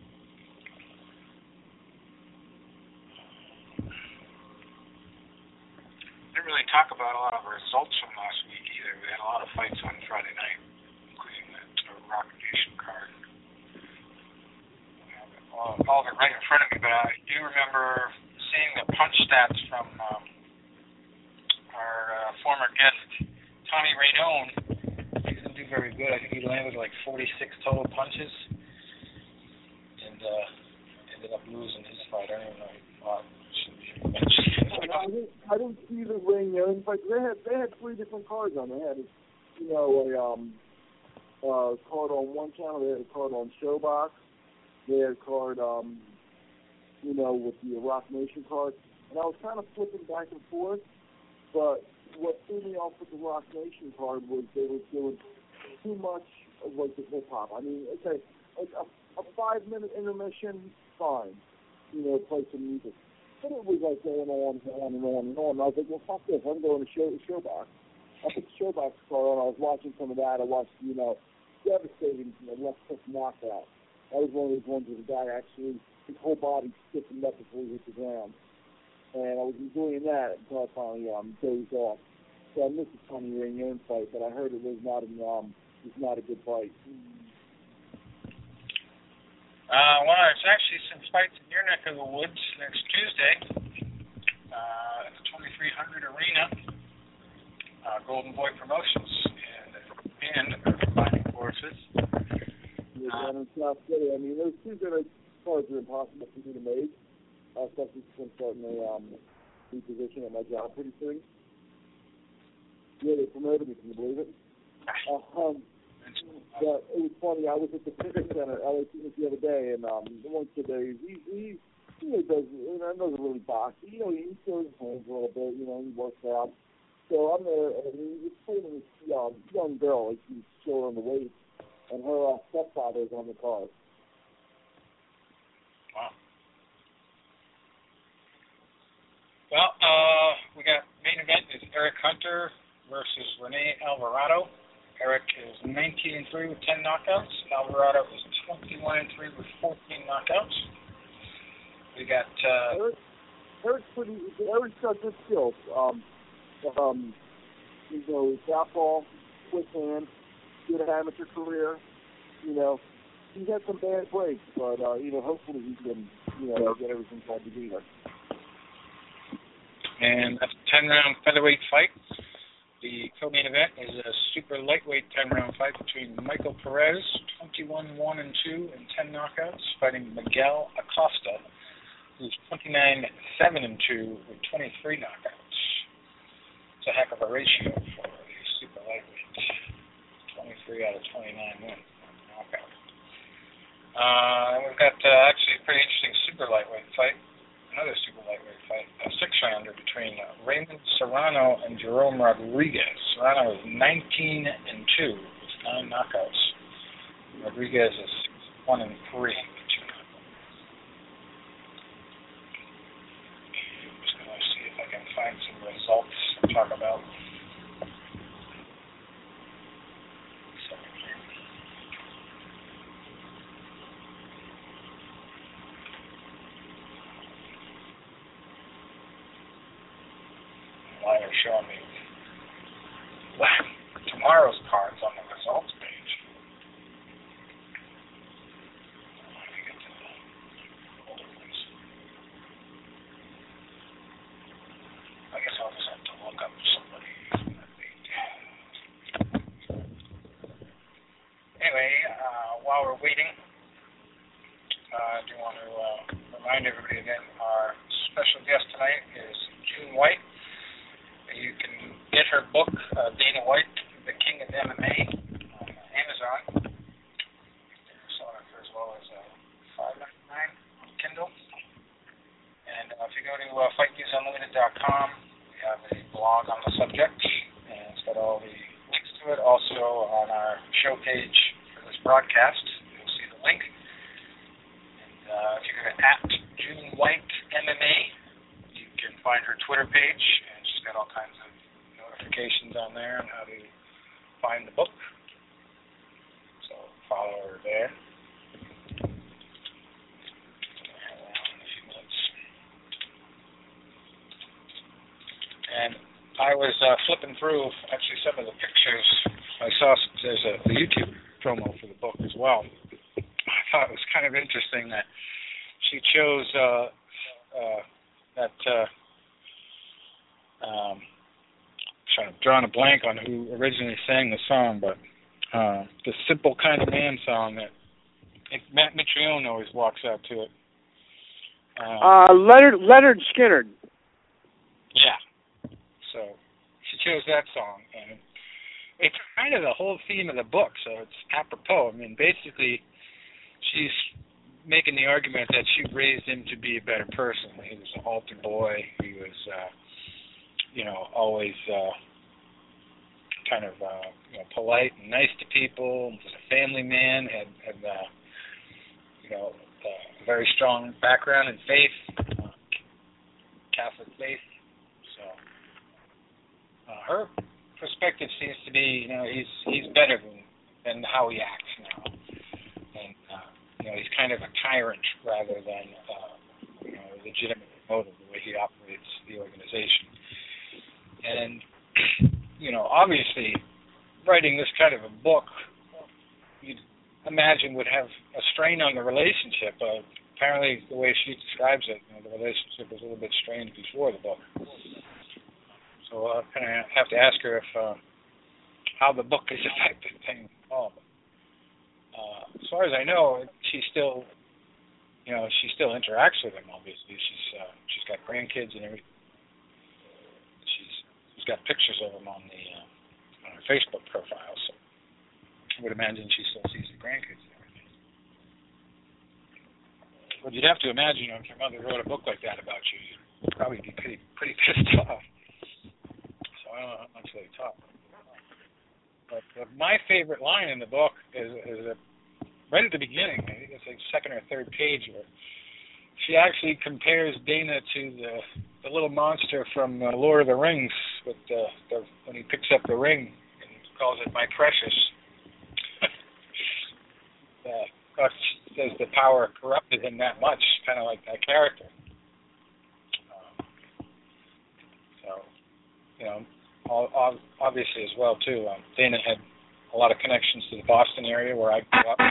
Didn't really talk about a lot of results from last week either. We had a lot of fights on Friday night, including that uh, Rock Nation card. I have it, all, all of it right in front of me, but I do remember seeing the punch stats from um, our uh, former guest, Tommy Rainone. He didn't do very good. I think he landed like forty-six total punches and uh, ended up losing his fight. I don't even know. He fought. Should be Mitch. I didn't, I didn't see the ring. You know, in fact, they had they had three different cards on. They had, you know, a um, uh, card on one channel. They had a card on Showbox. They had a card, um, you know, with the Rock Nation card. And I was kind of flipping back and forth. But what threw me off with the Rock Nation card was they were doing too much of like the hip hop. I mean, okay, like a, a five minute intermission, fine. You know, play some music. But it was like going on and on and on and on. And I was like, well, fuck this. I'm going to show the Showbox. I put the Showbox card on. I was watching some of that. I watched, you know, devastating, you know, left hook knockout. That was one of those ones where the guy actually, his whole body stiffened up before he hit the ground. And I was enjoying that until I finally um, dozed off. So I missed the Tony Rayner fight, but I heard it was not a, um, it was not a good fight. Uh, well, there's actually some fights in your neck of the woods next Tuesday uh, at the twenty-three hundred Arena. Uh, Golden Boy Promotions and and are combining forces. Yeah, down in South City. I mean, those two good cards are impossible for me to make, uh, especially since I'm starting a um, new position at my job pretty soon. Yeah, they promoted me. Can you believe it? Uh, um, But it was funny. I was at the Civic Center, L A Fitness, the other day, and um, one kid there, he, he, he you know, does, you know, doesn't really box. You know, he throws his hands a little bit. You know, he works out. So I'm there, and he was training this um, young girl, like she's short on the waist, and her uh, stepfather is on the card. Wow. Well, uh, we got main event is Eric Hunter versus Rene Alvarado. Eric is nineteen and three with ten knockouts. Alvarado is twenty-one and three with fourteen knockouts. We got uh, Eric. Eric's pretty. Eric's got good skills. Um, um, you know, southpaw, quick hand, good amateur career. You know, he's had some bad breaks, but uh, you know, hopefully he can, you know, get everything called together. And that's a ten round featherweight fight. The co-main event is a super lightweight ten round fight between Michael Perez, twenty-one one and two and ten knockouts, fighting Miguel Acosta, who's twenty-nine seven and two with twenty-three knockouts. It's a heck of a ratio for a super lightweight. twenty-three out of twenty-nine wins. Knockout. Uh, we've got uh, actually a pretty interesting super lightweight fight. Another super lightweight fight, a six-rounder between uh, Raymond Serrano and Jerome Rodriguez. Serrano is nineteen and two with nine knockouts. Rodriguez is one and three with two knockouts. I'm just going to see if I can find some results to talk about. They're showing me tomorrow's cards on the results page. Let me get to the older ones. I guess I'll just have to look up somebody. Anyway, uh, while we're waiting, uh, I do want to uh, remind everybody again, our special guest tonight is June White. You can get her book, uh, Dana White, The King of M M A, on Amazon. They're selling it for as low as uh, five ninety-nine on Kindle. And uh, if you go to uh, fight news unlimited dot com, we have a blog on the subject, and it's got all the links to it. Also on our show page for this broadcast, you'll see the link. And uh, if you go to at June White M M A, you can find her Twitter page. Got all kinds of notifications on there on how to find the book. So follow her there. And I was uh, flipping through actually some of the pictures. I saw there's a, a YouTube promo for the book as well. I thought it was kind of interesting that she chose uh, uh, that. Uh, Um, I'm drawing a blank on who originally sang the song, but uh, the Simple Kind of Man song that Matt Mitrione always walks out to it. Uh, uh, Leonard Leonard Skinner. Yeah. So she chose that song, and it's kind of the whole theme of the book, so it's apropos. I mean, basically, she's making the argument that she raised him to be a better person. He was an altar boy. He was, uh, you know, always uh, kind of, uh, you know, polite and nice to people. Was a family man. Had, had uh, you know, uh, a very strong background in faith, uh, Catholic faith. So uh, her perspective seems to be, you know, he's he's better than than how he acts now, and uh, you know, he's kind of a tyrant rather than uh, you know, a legitimate motive the way he operates the organization. And you know, obviously, writing this kind of a book, you'd imagine would have a strain on the relationship. Uh, apparently, the way she describes it, you know, the relationship was a little bit strained before the book. So I uh, kind of have to ask her if uh, how the book has affected things at all. Uh, as far as I know, she still, you know, she still interacts with him. Obviously, she's uh, she's got grandkids and everything. She's she's got pictures of him on the uh, on her Facebook profile. So I would imagine she still sees the grandkids and everything. But you'd have to imagine, you know, if your mother wrote a book like that about you, you'd probably be pretty pretty pissed off. I don't know how much they talk. But uh, my favorite line in the book is, is a, right at the beginning. I think it's like second or third page, where she actually compares Dana to the the little monster from uh, Lord of the Rings with the, the when he picks up the ring and calls it my precious. uh, says the power corrupted him that much, kind of like that character. Um, so, you know. Obviously, as well too, um, Dana had a lot of connections to the Boston area where I grew up.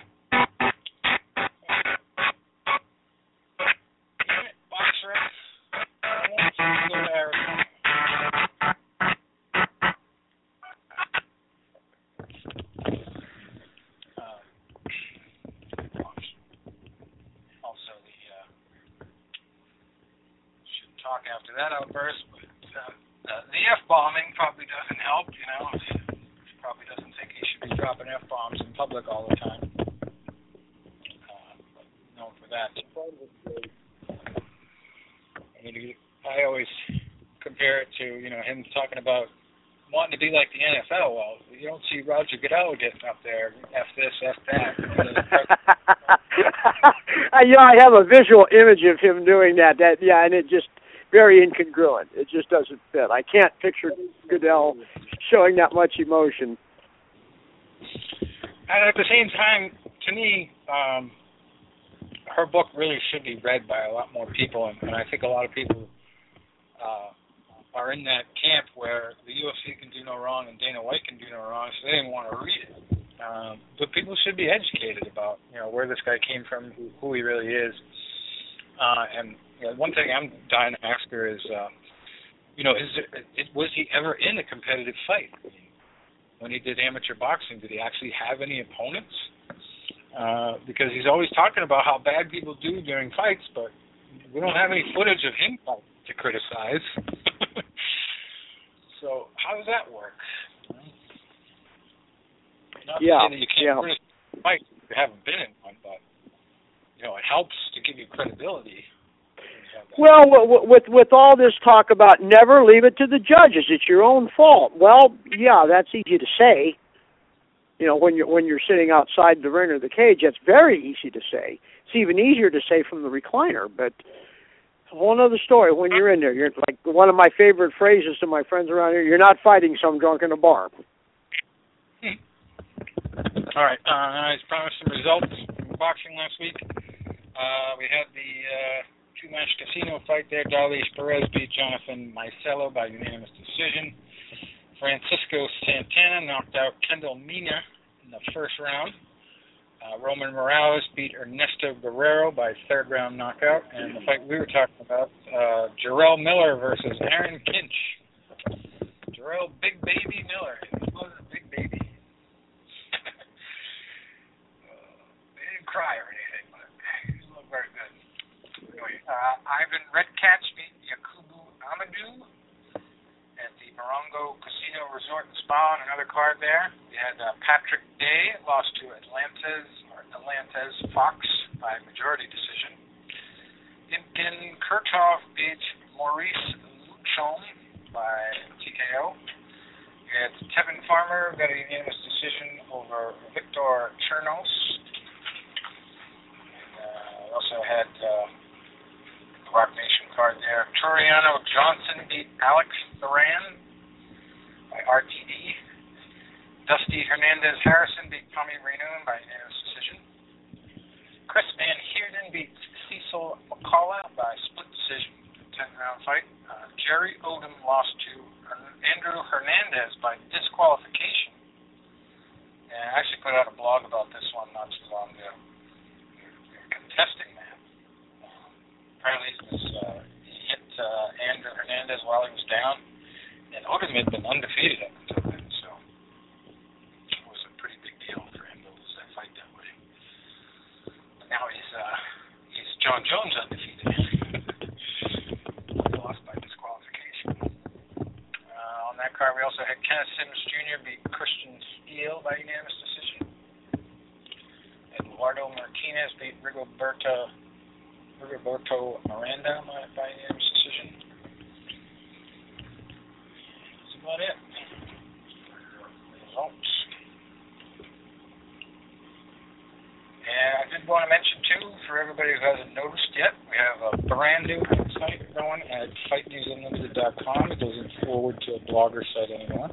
Also, the uh, should talk after that outburst, but. Uh, Uh, the F-bombing probably doesn't help, you know. He probably doesn't think he should be dropping F-bombs in public all the time. Uh, but known for that. I mean, I always compare it to, you know, him talking about wanting to be like the N F L. Well, you don't see Roger Goodell getting up there, F this, F that. You know, I have a visual image of him doing that. That yeah, and it just... very incongruent. It just doesn't fit. I can't picture Goodell showing that much emotion. And at the same time, to me, um, her book really should be read by a lot more people, and, and I think a lot of people uh, are in that camp where the U F C can do no wrong and Dana White can do no wrong, so they didn't want to read it. Um, but people should be educated about, you know, where this guy came from, who, who he really is, uh, and you know, one thing I'm dying to ask her is, uh, you know, is it, it, was he ever in a competitive fight? When he did amateur boxing, did he actually have any opponents? Uh, because he's always talking about how bad people do during fights, but we don't have any footage of him to criticize. So how does that work? Not yeah, to say that you can't yeah. criticize a fight if you haven't been in one, but you know, it helps to give you credibility. Well, with with all this talk about never leave it to the judges, it's your own fault. Well, yeah, that's easy to say. You know, when you're when you're sitting outside the ring or the cage, that's very easy to say. It's even easier to say from the recliner. But it's a whole other story when you're in there. You're like one of my favorite phrases to my friends around here. You're not fighting some drunk in a bar. Hmm. All right. Uh, I promised some results from boxing last week. Uh, we had the. Uh, Two-match casino fight there. Darlis Perez beat Jonathan Maicello by unanimous decision. Francisco Santana knocked out Kendall Mina in the first round. Uh, Roman Morales beat Ernesto Guerrero by third round knockout. And the fight we were talking about, uh, Jarrell Miller versus Aaron Kinch. Jarrell Big Baby Miller. He wasn't a big baby. uh, they didn't cry or anything, but he looked very good. Anyway, uh, Ivan Redkach beat Yakubu Amadou. Spa on another card there. We had uh, Patrick Day lost to Atlantes or Atlantes Fox by majority decision. Ibn Kurtov beat Maurice Luchon by T K O. We had Tevin Farmer got a unanimous decision over Victor Chernos. And, uh, we also had uh, the Rock Nation card there. Toriano Johnson beat Alex Thoran by R T D. Dusty Hernandez Harrison beat Tommy Renoon by unanimous decision. Chris Van Heerden beat Cecil McCullough by split decision, tenth round fight. Uh, Jerry Odom lost to Andrew Hernandez by disqualification. And I actually put out a blog about this one not too long ago. They're contesting that. Um, apparently he, was, uh, he hit uh, Andrew Hernandez while he was down, and Odom had been undefeated up until then, so it was a pretty big deal for him to lose that fight that way. But now he's uh, he's John Jones undefeated. He lost by disqualification. Uh, on that card, we also had Kenneth Sims Junior beat Christian Steele by unanimous decision. Eduardo Martinez beat Rigoberto Rigoberto Miranda by, by unanimous decision. That's about it. Results. And I did want to mention, too, for everybody who hasn't noticed yet, we have a brand new website going at fight news unlimited dot com. It doesn't forward to a blogger site anymore.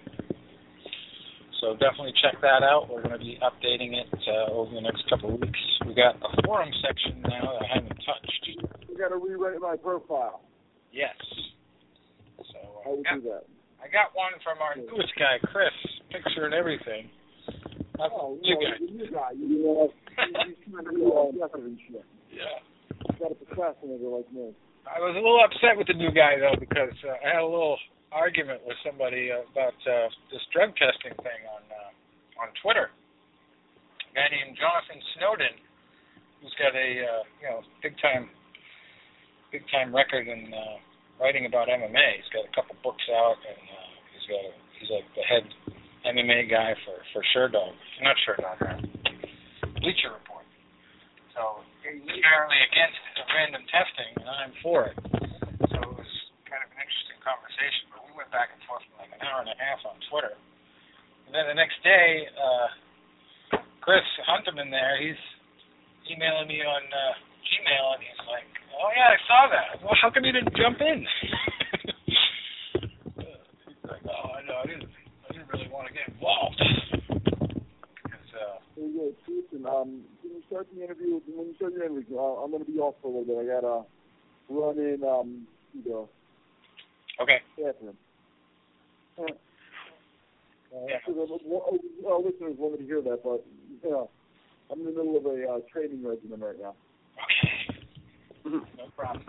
So definitely check that out. We're going to be updating it uh, over the next couple of weeks. We got a forum section now that I haven't touched. You got to rewrite my profile. Yes. So uh, How would got, you do that? I got one from our newest guy, Chris, picture and everything. That's Oh, you no, guys. the new guy. You know, he's trying to be all aggressive and shit. Yeah. You got a procrastinator like me. I was a little upset with the new guy, though, because uh, I had a little argument with somebody about uh, this drug testing thing on uh, on Twitter. A guy named Jonathan Snowden, who's got a uh, you know big time big time record in uh, writing about M M A. He's got a couple books out, and uh, he's got a, he's like the head M M A guy for for Sherdog, not Sherdog, uh, Bleacher Report. So he's apparently against random testing, and I'm for it. So it was kind of an interesting conversation, but we went back and forth for like an hour and a half on Twitter. And then the next day, uh, Chris Hunterman there, he's emailing me on uh, Gmail, and he's like, oh yeah, I saw that. Well, how come you didn't jump in? He's like, oh, I know, I didn't, I didn't really want to get involved. Cause, uh, Hey, yeah, Jason, um, when you start the interview, when you start your interview, uh, I'm going to be off for a little bit. I got to run in, um, you know, okay. bathroom. Uh, Uh, yeah. so the, our listeners wanted to hear that, but, you know, I'm in the middle of a uh, training regimen right now. Okay. No problem.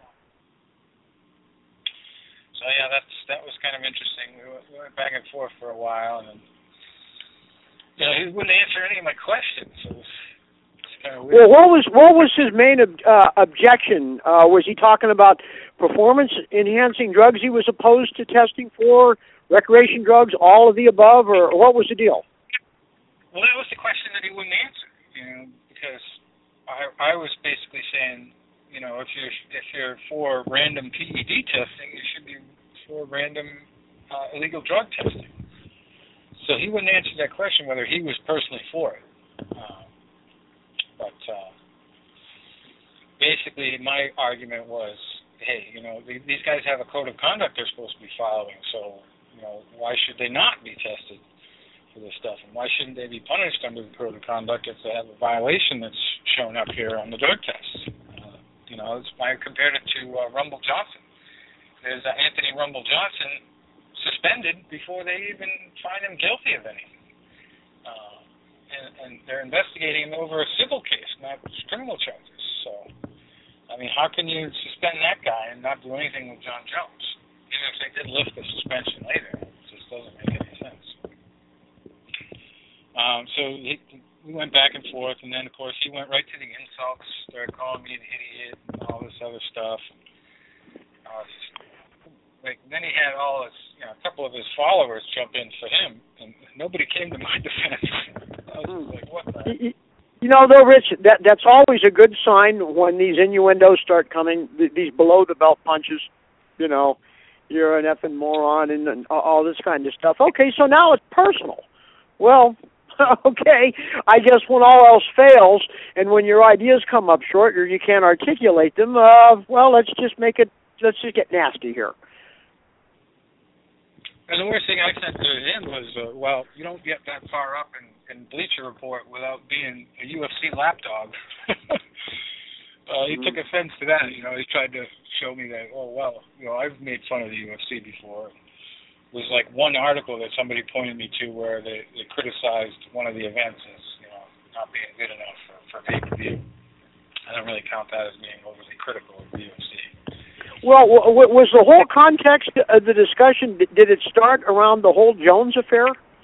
So yeah, that's that was kind of interesting. We went, we went back and forth for a while, and then, you know, he wouldn't answer any of my questions. So it was, it was kind of weird. Well, what was what was his main ob- uh, objection? Uh, was he talking about performance-enhancing drugs he was opposed to testing for, recreation drugs, all of the above, or what was the deal? Well, that was the question that he wouldn't answer, you know, because I I was basically saying, you know, if you're if you're for random P E D testing, you should be for random uh, illegal drug testing. So he wouldn't answer that question whether he was personally for it. Uh, but uh, basically, my argument was, hey, you know, th- these guys have a code of conduct they're supposed to be following, so, you know, why should they not be tested for this stuff? And why shouldn't they be punished under the code of conduct if they have a violation that's shown up here on the drug tests? Uh, you know, it's, I compared it to uh, Rumble Johnson. There's uh, Anthony Rumble Johnson suspended before they even find him guilty of anything. Uh, and, and they're investigating him over a civil case, not criminal charges. So, I mean, how can you suspend that guy and not do anything with John Jones? Even if they did lift the suspension later, it just doesn't make any sense. Um, so he, we went back and forth, and then, of course, he went right to the insults, started calling me an idiot and all this other stuff. Uh, like, then he had all his you know, a couple of his followers jump in for him, and nobody came to my defense. I was mm. like, what the? You know, though, Rich, that that's always a good sign when these innuendos start coming, th- these below-the-belt punches, you know, you're an effing moron and, and all this kind of stuff. Okay, so now it's personal. Well, okay, I guess when all else fails and when your ideas come up short or you can't articulate them, uh, well, let's just make it, let's just get nasty here. And the worst thing I said to him was, uh, well, you don't get that far up in, in Bleacher Report without being a U F C lapdog. uh, he mm-hmm. took offense to that. You know, he tried to show me that, oh, well, you know, I've made fun of the U F C before. It was like one article that somebody pointed me to where they, they criticized one of the events as, you know, not being good enough for, for pay-per-view. I don't really count that as being overly critical of the U F C. Well, was the whole context of the discussion, did it start around the whole Jones affair?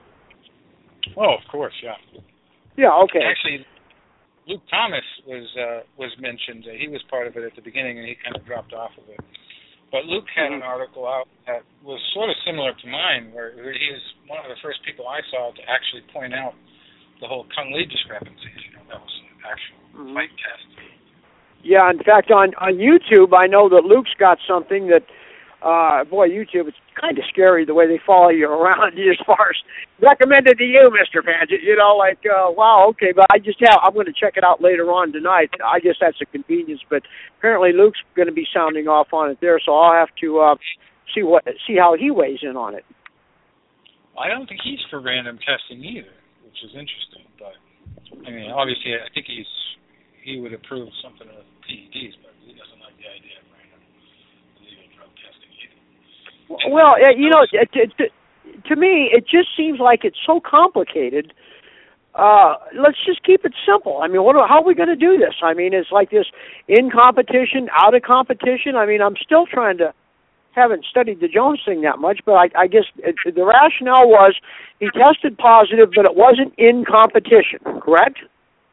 Oh, of course, yeah. Yeah, okay. Actually, Luke Thomas was uh, was mentioned. He was part of it at the beginning, and he kind of dropped off of it. But Luke had mm-hmm. an article out that was sort of similar to mine, where he was one of the first people I saw to actually point out the whole Kung Lee discrepancies. You know, that was an actual mm-hmm. fight test. Yeah, in fact, on, on YouTube, I know that Luke's got something that, uh, boy, YouTube, it's kind of scary the way they follow you around as far as recommended to you, Mister Paget. You know, like, uh, wow, okay, but I just have, I'm going to check it out later on tonight. I guess that's a convenience, but apparently Luke's going to be sounding off on it there, so I'll have to uh, see what see how he weighs in on it. I don't think he's for random testing either, which is interesting, but, I mean, obviously, I think he's he would approve something of P E Ds, but he doesn't like the idea of random illegal drug testing either. Well, you know, to, to, to me, it just seems like it's so complicated. Uh, let's just keep it simple. I mean, what? How are we going to do this? I mean, it's like this in competition, out of competition. I mean, I'm still trying to, haven't studied the Jones thing that much, but I, I guess it, the rationale was he tested positive, but it wasn't in competition, correct?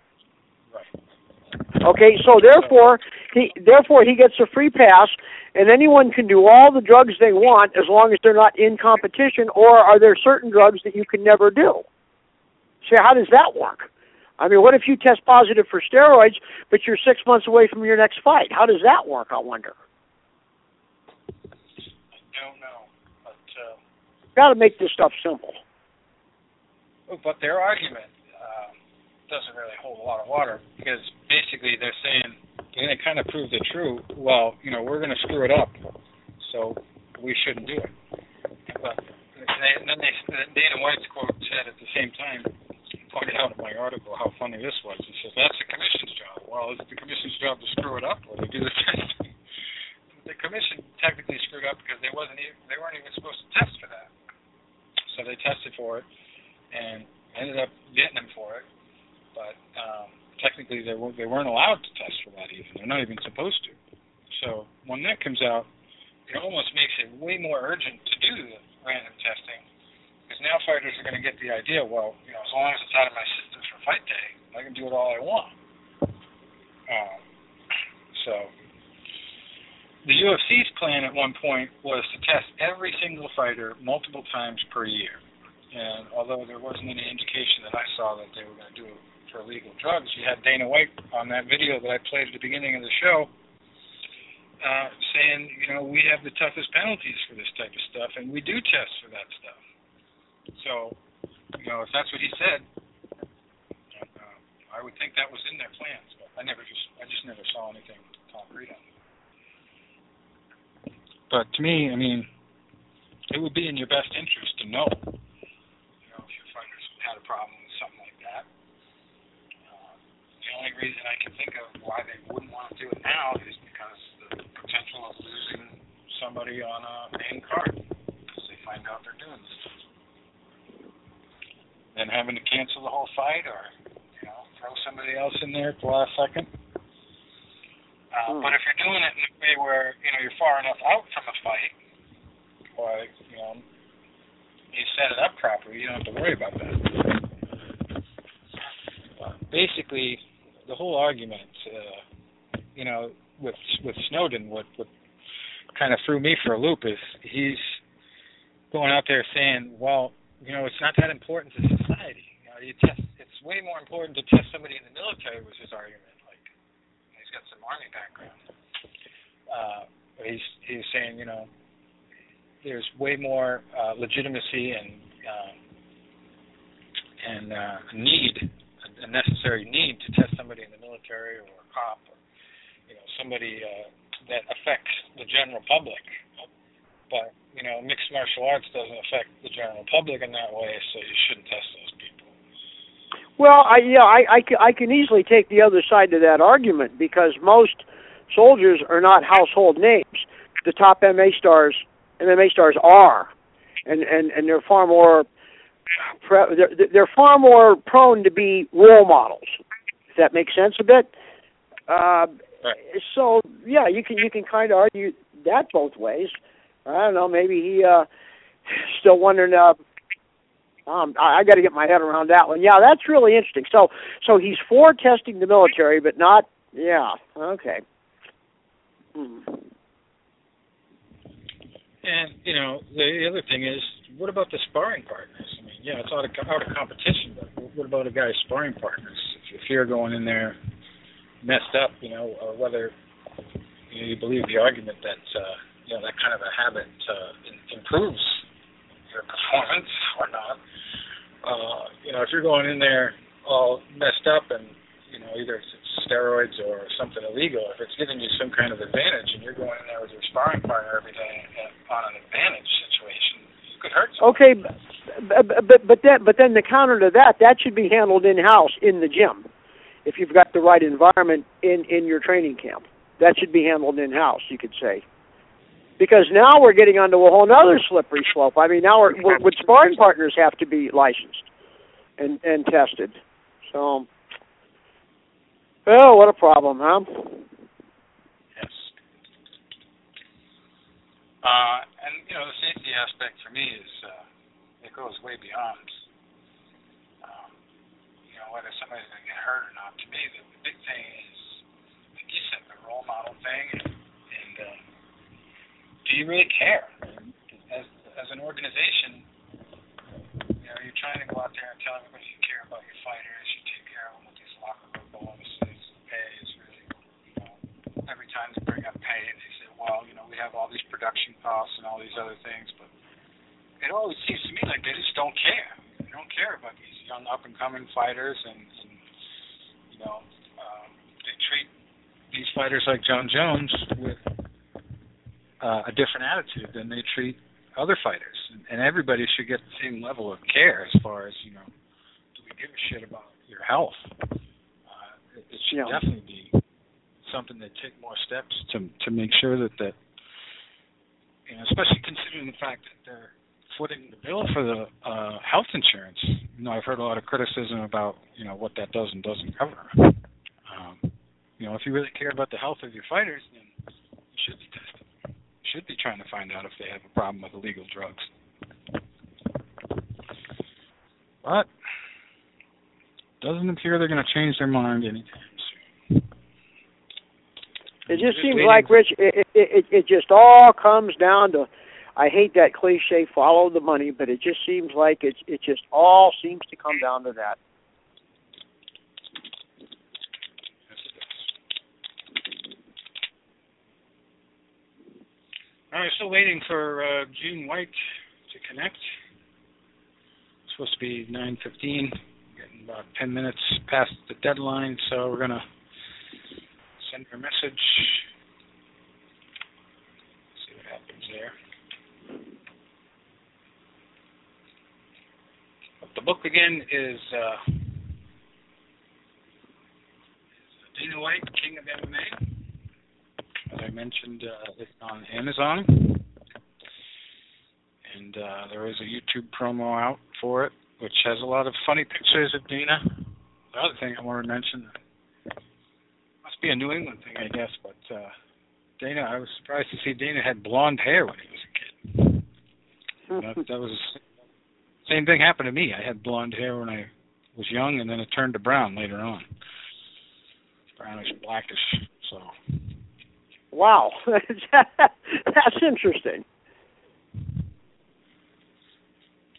Okay, so therefore he therefore he gets a free pass, and anyone can do all the drugs they want as long as they're not in competition. Or are there certain drugs that you can never do? So how does that work? I mean, what if you test positive for steroids, but you're six months away from your next fight? How does that work, I wonder? I don't know, but uh, got to make this stuff simple. But their argument uh, doesn't really hold a lot of water, because basically they're saying, and they kind of prove it true, well, you know, we're going to screw it up, so we shouldn't do it. But they, and then they, Dana White's quote said at the same time, pointed out in my article how funny this was. He says, that's the commission's job. Well, is it the commission's job to screw it up, or they do the testing? The commission technically screwed up because they wasn't even, they weren't even supposed to test for that. So they tested for it and ended up getting them for it. But um, technically they, were, they weren't allowed to test for that even. They're not even supposed to. So when that comes out, it almost makes it way more urgent to do the random testing, because now fighters are going to get the idea, well, you know, as long as it's out of my system for fight day, I can do it all I want. Um, so the U F C's plan at one point was to test every single fighter multiple times per year. And although there wasn't any indication that I saw that they were going to do it for illegal drugs, you had Dana White on that video that I played at the beginning of the show uh, saying, you know, we have the toughest penalties for this type of stuff, and we do test for that stuff. So, you know, if that's what he said, uh, I would think that was in their plans, but I never just, I just never saw anything concrete on it. But to me, I mean, it would be in your best interest to know, you know, if your fighters had a problem with something like that. Uh, the only reason I can think of why they wouldn't want to do it now is because the potential of losing somebody on a main card, because they find out they're doing this. Then having to cancel the whole fight, or, you know, throw somebody else in there at the last second. Uh, hmm. But if you're doing it in a way where, you know, you're far enough out from a fight, or, you know, you set it up properly, you don't have to worry about that. Uh, basically, the whole argument, uh, you know, with with Snowden, what, what kind of threw me for a loop is he's going out there saying, well, you know, it's not that important to society. You know, you test. It's way more important to test somebody in the military, was his argument. Like, he's got some Army background. Uh, he's he's saying, you know, there's way more uh, legitimacy and uh, and uh, need, a necessary need to test somebody in the military or a cop or, you know, somebody uh, that affects the general public. But, you know, mixed martial arts doesn't affect the general public in that way, so you shouldn't test those people. Well, I, yeah, I, I, I can easily take the other side to that argument, because most soldiers are not household names. The top M M A stars, M M A stars are, and, and, and they're far more they're, they're far more prone to be role models. If that makes sense a bit. Uh, right. So yeah, you can you can kind of argue that both ways. I don't know. Maybe he uh, still wondering. Uh, um, I, I got to get my head around that one. Yeah, that's really interesting. So, so he's for testing the military, but not. Yeah. Okay. Hmm. And you know, the other thing is, what about the sparring partners? I mean, yeah, it's out of out of competition, but what about a guy's sparring partners? If, if you're going in there messed up, you know, or whether you, know, you believe the argument that. Uh, You know, that kind of a habit uh, improves your performance or not. Uh, you know, if you're going in there all messed up and, you know, either it's steroids or something illegal, if it's giving you some kind of advantage and you're going in there with your sparring partner every day on an advantage situation, you could hurt someone. Okay, but, but, but, then, but then the counter to that, that should be handled in-house in the gym if you've got the right environment in, in your training camp. That should be handled in-house, you could say. Because now we're getting onto a whole other slippery slope. I mean, now we're, we're, would sparring partners have to be licensed and, and tested? So, oh, what a problem, huh? Yes. Uh, and, you know, the safety aspect for me is, uh, it goes way beyond, um, you know, whether somebody's going to get hurt or not. To me, the, the big thing is, like you said, the role model thing, and, and uh, do you really care? As as an organization, you know, you're trying to go out there and tell everybody you care about your fighters, you take care of them with these locker room bonuses, pay is really, you know, every time they bring up pay, they say, well, you know, we have all these production costs and all these other things, but it always seems to me like they just don't care. They don't care about these young up-and-coming fighters, and, and you know, um, they treat these fighters like John Jones with Uh, a different attitude than they treat other fighters, and, and everybody should get the same level of care as far as, you know, do we give a shit about your health? Uh, it, it should yeah. definitely be something that take more steps to to make sure that that, you know, especially considering the fact that they're footing the bill for the uh, health insurance. You know, I've heard a lot of criticism about, you know, what that does and doesn't cover. Um, you know, if you really care about the health of your fighters, then you should be tested. Should be trying to find out if they have a problem with illegal drugs. But doesn't appear they're going to change their mind anytime soon. It just, just seems like, Rich, it, it, it just all comes down to, I hate that cliche, follow the money, but it just seems like it, it just all seems to come down to that. All right, still waiting for uh, June White to connect. It's supposed to be nine fifteen, getting about ten minutes past the deadline, so we're going to send her a message. See what happens there. But the book, again, is, uh, is Dana White, King of M M A. As I mentioned, uh, it's on Amazon, and uh, there is a YouTube promo out for it, which has a lot of funny pictures of Dana. The other thing I wanted to mention, must be a New England thing, I guess, but uh, Dana, I was surprised to see Dana had blonde hair when he was a kid. that, that was the same thing happened to me. I had blonde hair when I was young, and then it turned to brown later on, brownish, blackish. So. Wow, that's interesting.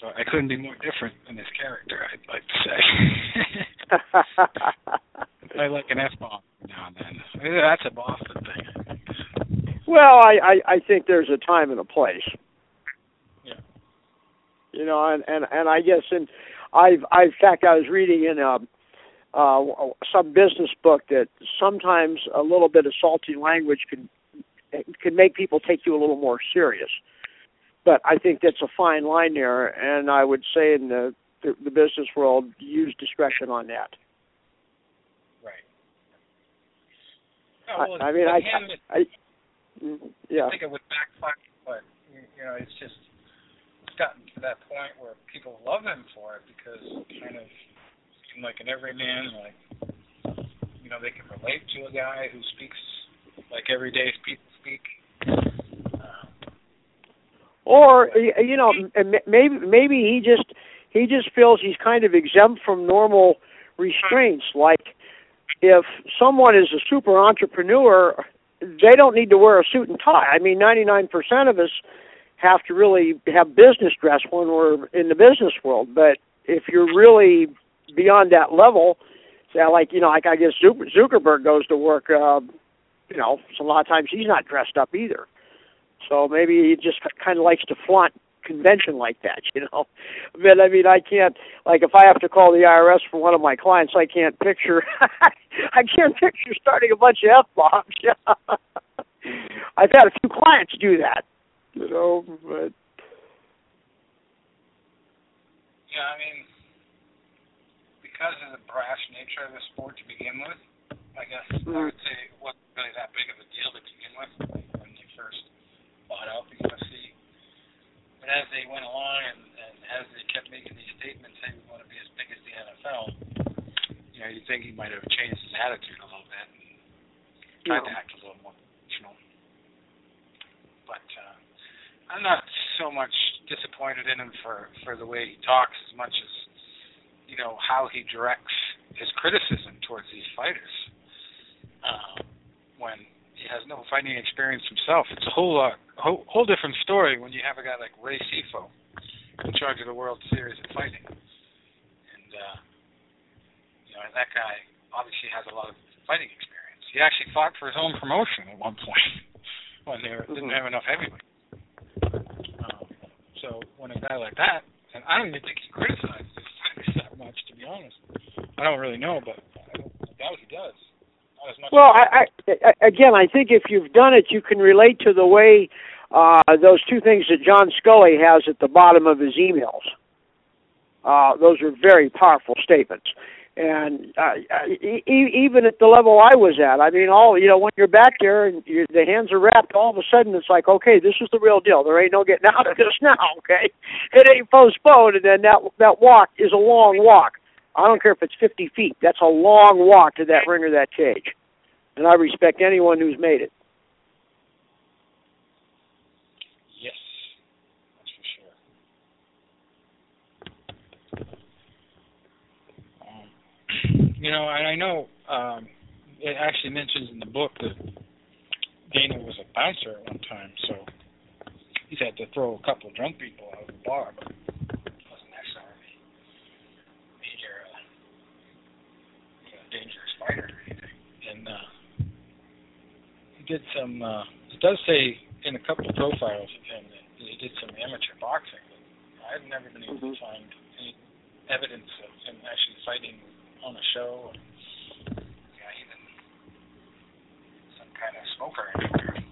So I couldn't be more different than his character, I'd like to say. I like an F-bomb now and then. That's a Boston thing, I think. Well, I, I, I think there's a time and a place. Yeah. You know, and, and, and I guess in, I've, I, in fact, I was reading in a, uh, some business book that sometimes a little bit of salty language can, can make people take you a little more serious. But I think that's a fine line there, and I would say in the, the, the business world, use discretion on that. Right. Oh, well, I, I mean, I, him, I, I, yeah. I think it would backfire, but you know, it's just it's gotten to that point where people love him for it because kind of seem like an everyman, like you know, they can relate to a guy who speaks like everyday people speak. Or you know, maybe maybe he just he just feels he's kind of exempt from normal restraints. Like if someone is a super entrepreneur, they don't need to wear a suit and tie. I mean, ninety-nine percent of us have to really have business dress when we're in the business world. But if you're really beyond that level, say like you know, like I guess Zuckerberg goes to work. Uh, you know, so a lot of times he's not dressed up either. So maybe he just kind of likes to flaunt convention like that, you know. But I mean, I can't, like, if I have to call the I R S for one of my clients, I can't picture, I can't picture starting a bunch of F-bombs. I've had a few clients do that, you know, but. Yeah, I mean, because of the brash nature of the sport to begin with, I guess mm-hmm. I would say it wasn't really that big of a deal to begin with when they first bought out the U F C. But as they went along and, and as they kept making these statements, hey, we want to be as big as the N F L, you know, you'd think he might have changed his attitude a little bit and tried yeah. to act a little more professional. But uh, I'm not so much disappointed in him for, for the way he talks as much as, you know, how he directs his criticism towards these fighters. Uh, when he has no fighting experience himself. It's a whole uh, whole, whole different story when you have a guy like Ray Sefo in charge of the World Series of Fighting. And, uh, you know, that guy obviously has a lot of fighting experience. He actually fought for his own promotion at one point when they were, didn't have enough heavyweights. Um, so when a guy like that, and I don't even think he criticizes his fighters that much, to be honest. I don't really know, but I, don't, I doubt he does. Well, I, I, again, I think if you've done it, you can relate to the way uh, those two things that John Scully has at the bottom of his emails. Uh, those are very powerful statements. And uh, e- even at the level I was at, I mean, all you know, when you're back there and you're, the hands are wrapped, all of a sudden it's like, okay, this is the real deal. There ain't no getting out of this now, okay? It ain't postponed, and then that that walk is a long walk. I don't care if it's fifty feet. That's a long walk to that ring or that cage. And I respect anyone who's made it. Yes, that's for sure. Um, you know, and I know um, it actually mentions in the book that Dana was a bouncer at one time, so he's had to throw a couple of drunk people out of the bar, but dangerous fighter or anything. And uh, he did some, uh, it does say in a couple of profiles of him that he did some amateur boxing, but I've never been able mm-hmm. to find any evidence of him actually fighting on a show or yeah, even some kind of smoker anywhere.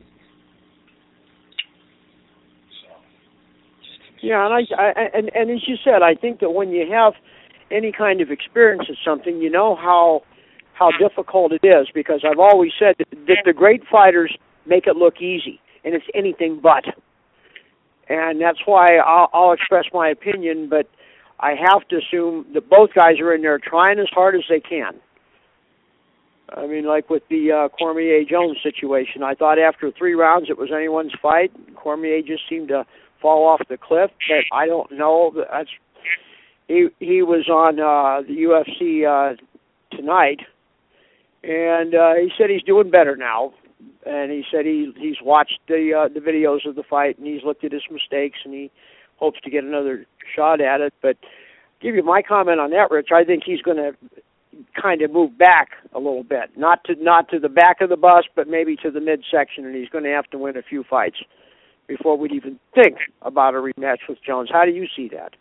So, yeah, and I, I and, and as you said, I think that when you have any kind of experience in something, you know how how difficult it is, because I've always said that, that the great fighters make it look easy, and it's anything but. And that's why I'll, I'll express my opinion, but I have to assume that both guys are in there trying as hard as they can. I mean, like with the uh, Cormier-Jones situation, I thought after three rounds it was anyone's fight. Cormier just seemed to fall off the cliff, but I don't know. That's he he was on uh, the U F C uh, tonight, and uh, he said he's doing better now. And he said he he's watched the uh, the videos of the fight, and he's looked at his mistakes, and he hopes to get another shot at it. But give you my comment on that, Rich. I think he's going to kind of move back a little bit, not to not to the back of the bus, but maybe to the midsection, and he's going to have to win a few fights before we'd even think about a rematch with Jones. How do you see that?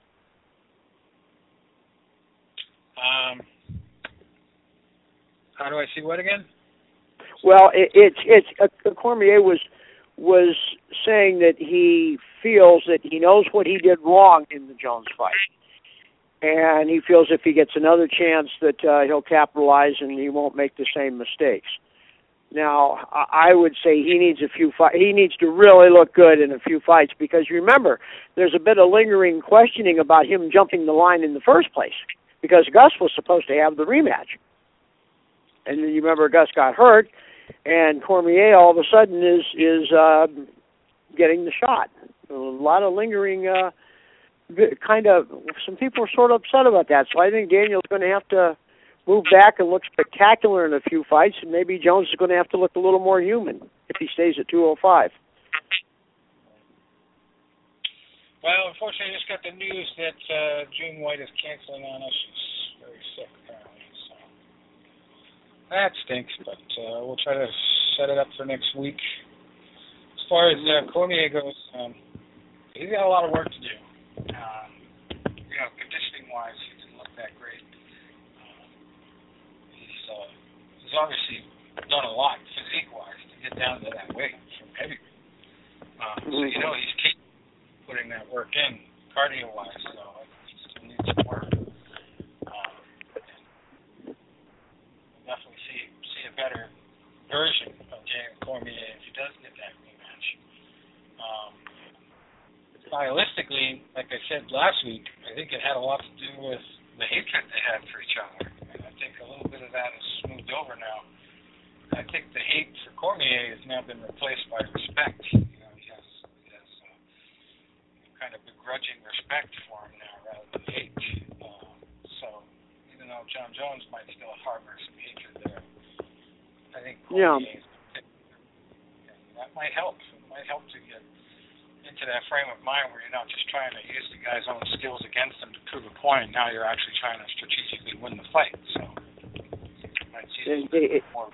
Um, how do I see what again? Well, it, it's it's uh, Cormier was was saying that he feels that he knows what he did wrong in the Jones fight, and he feels if he gets another chance that uh, he'll capitalize and he won't make the same mistakes. Now, I would say he needs a few fight. He needs to really look good in a few fights, because remember, there's a bit of lingering questioning about him jumping the line in the first place, because Gus was supposed to have the rematch, and then you remember Gus got hurt, and Cormier all of a sudden is is uh, getting the shot. A lot of lingering. Uh, kind of, some people are sort of upset about that. So I think Daniel's going to have to move back and look spectacular in a few fights, and maybe Jones is going to have to look a little more human if he stays at two oh five. Well, unfortunately, I just got the news that uh, June White is canceling on us. She's very sick, apparently. So that stinks, but uh, we'll try to set it up for next week. As far as uh, Cormier goes, um, he's got a lot of work to do. Um, you know, conditioning-wise, he doesn't look that great. Um, he's, uh, he's obviously done a lot physique-wise to get down to that weight from heavyweight. Um, so, you know, he's capable of putting that work in cardio-wise, so he still needs some work. Um, we'll definitely see, see a better version of Daniel Cormier if he does get that rematch. Um, Stylistically, like I said last week, I think it had a lot to do with the hatred they had for each other. And I think a little bit of that is smoothed over now. I think the hate for Cormier has now been replaced by respect. You know, he has, he has uh, kind of begrudging respect for him now rather than hate. Uh, so even though John Jones might still harbor some hatred there, I think Cormier, yeah. that might help. It might help to get into that frame of mind where you're not just trying to use the guy's own skills against him to prove a point. Now you're actually trying to strategically win the fight. So I see it, it, more.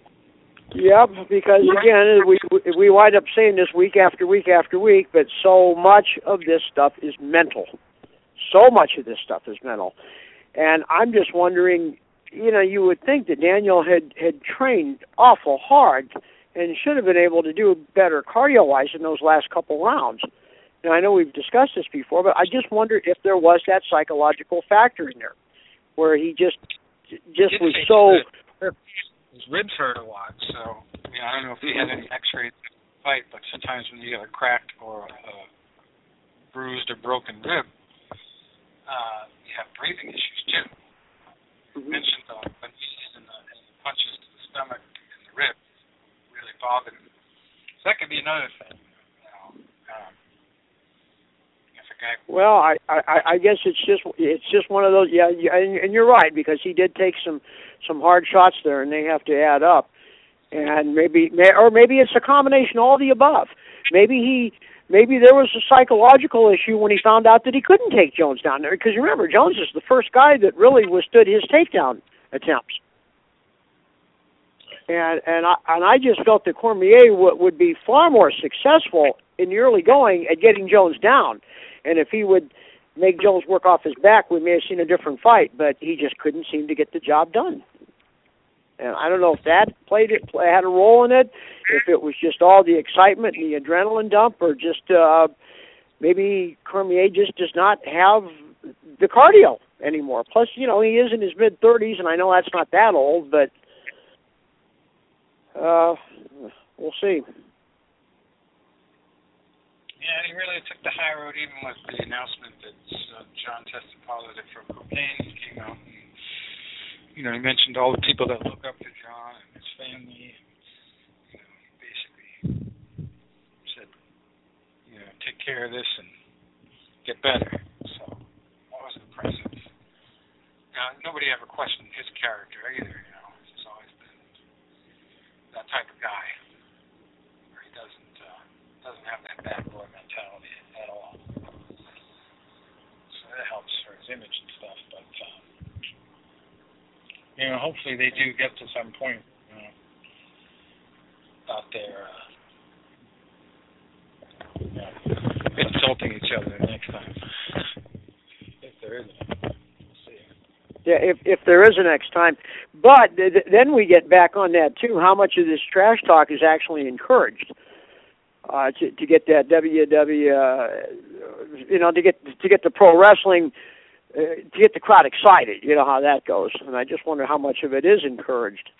Yep, because again, we we wind up saying this week after week after week, but so much of this stuff is mental. So much of this stuff is mental, and I'm just wondering. You know, you would think that Daniel had had trained awful hard and should have been able to do better cardio-wise in those last couple rounds. Now, I know we've discussed this before, but I just wonder if there was that psychological factor in there, where he just just was so... His ribs hurt a lot, so I, mean, I don't know if he had any x-rays in the fight, but sometimes when you get a cracked or a bruised or broken rib, uh, you have breathing issues, too. Mm-hmm. You mentioned the, the knees and the, and the punches to the stomach and the ribs. Bothered him. So that could be another thing. You know, um, if a guy well, I, I, I guess it's just it's just one of those. Yeah, and, and you're right, because he did take some some hard shots there, and they have to add up. And maybe, or maybe it's a combination of all the above. Maybe he, maybe there was a psychological issue when he found out that he couldn't take Jones down there. Because remember, Jones is the first guy that really withstood his takedown attempts. And and I, and I just felt that Cormier w- would be far more successful in the early going at getting Jones down. And if he would make Jones work off his back, we may have seen a different fight. But he just couldn't seem to get the job done. And I don't know if that played it, play, had a role in it, if it was just all the excitement and the adrenaline dump, or just uh, maybe Cormier just does not have the cardio anymore. Plus, you know, he is in his mid-thirties, and I know that's not that old, but Uh, we'll see. Yeah, he really took the high road, even with the announcement that uh, John tested positive for cocaine. He came out and, you know, he mentioned all the people that look up to John and his family. You know, he basically said, you know, take care of this and get better. So that was impressive. Now, nobody ever questioned his character either. You know, he's always been that type of guy, where he doesn't uh, doesn't have that bad boy mentality at all. image and stuff. But um, you know, hopefully they do get to some point, you know, out there, uh, you know, insulting each other next time, if there is any. We'll see. Yeah, if if there is a next time. But th- then we get back on that too. How much of this trash talk is actually encouraged uh, to to get that W W, uh, you know, to get to get the pro wrestling, uh, to get the crowd excited. You know how that goes, and I just wonder how much of it is encouraged.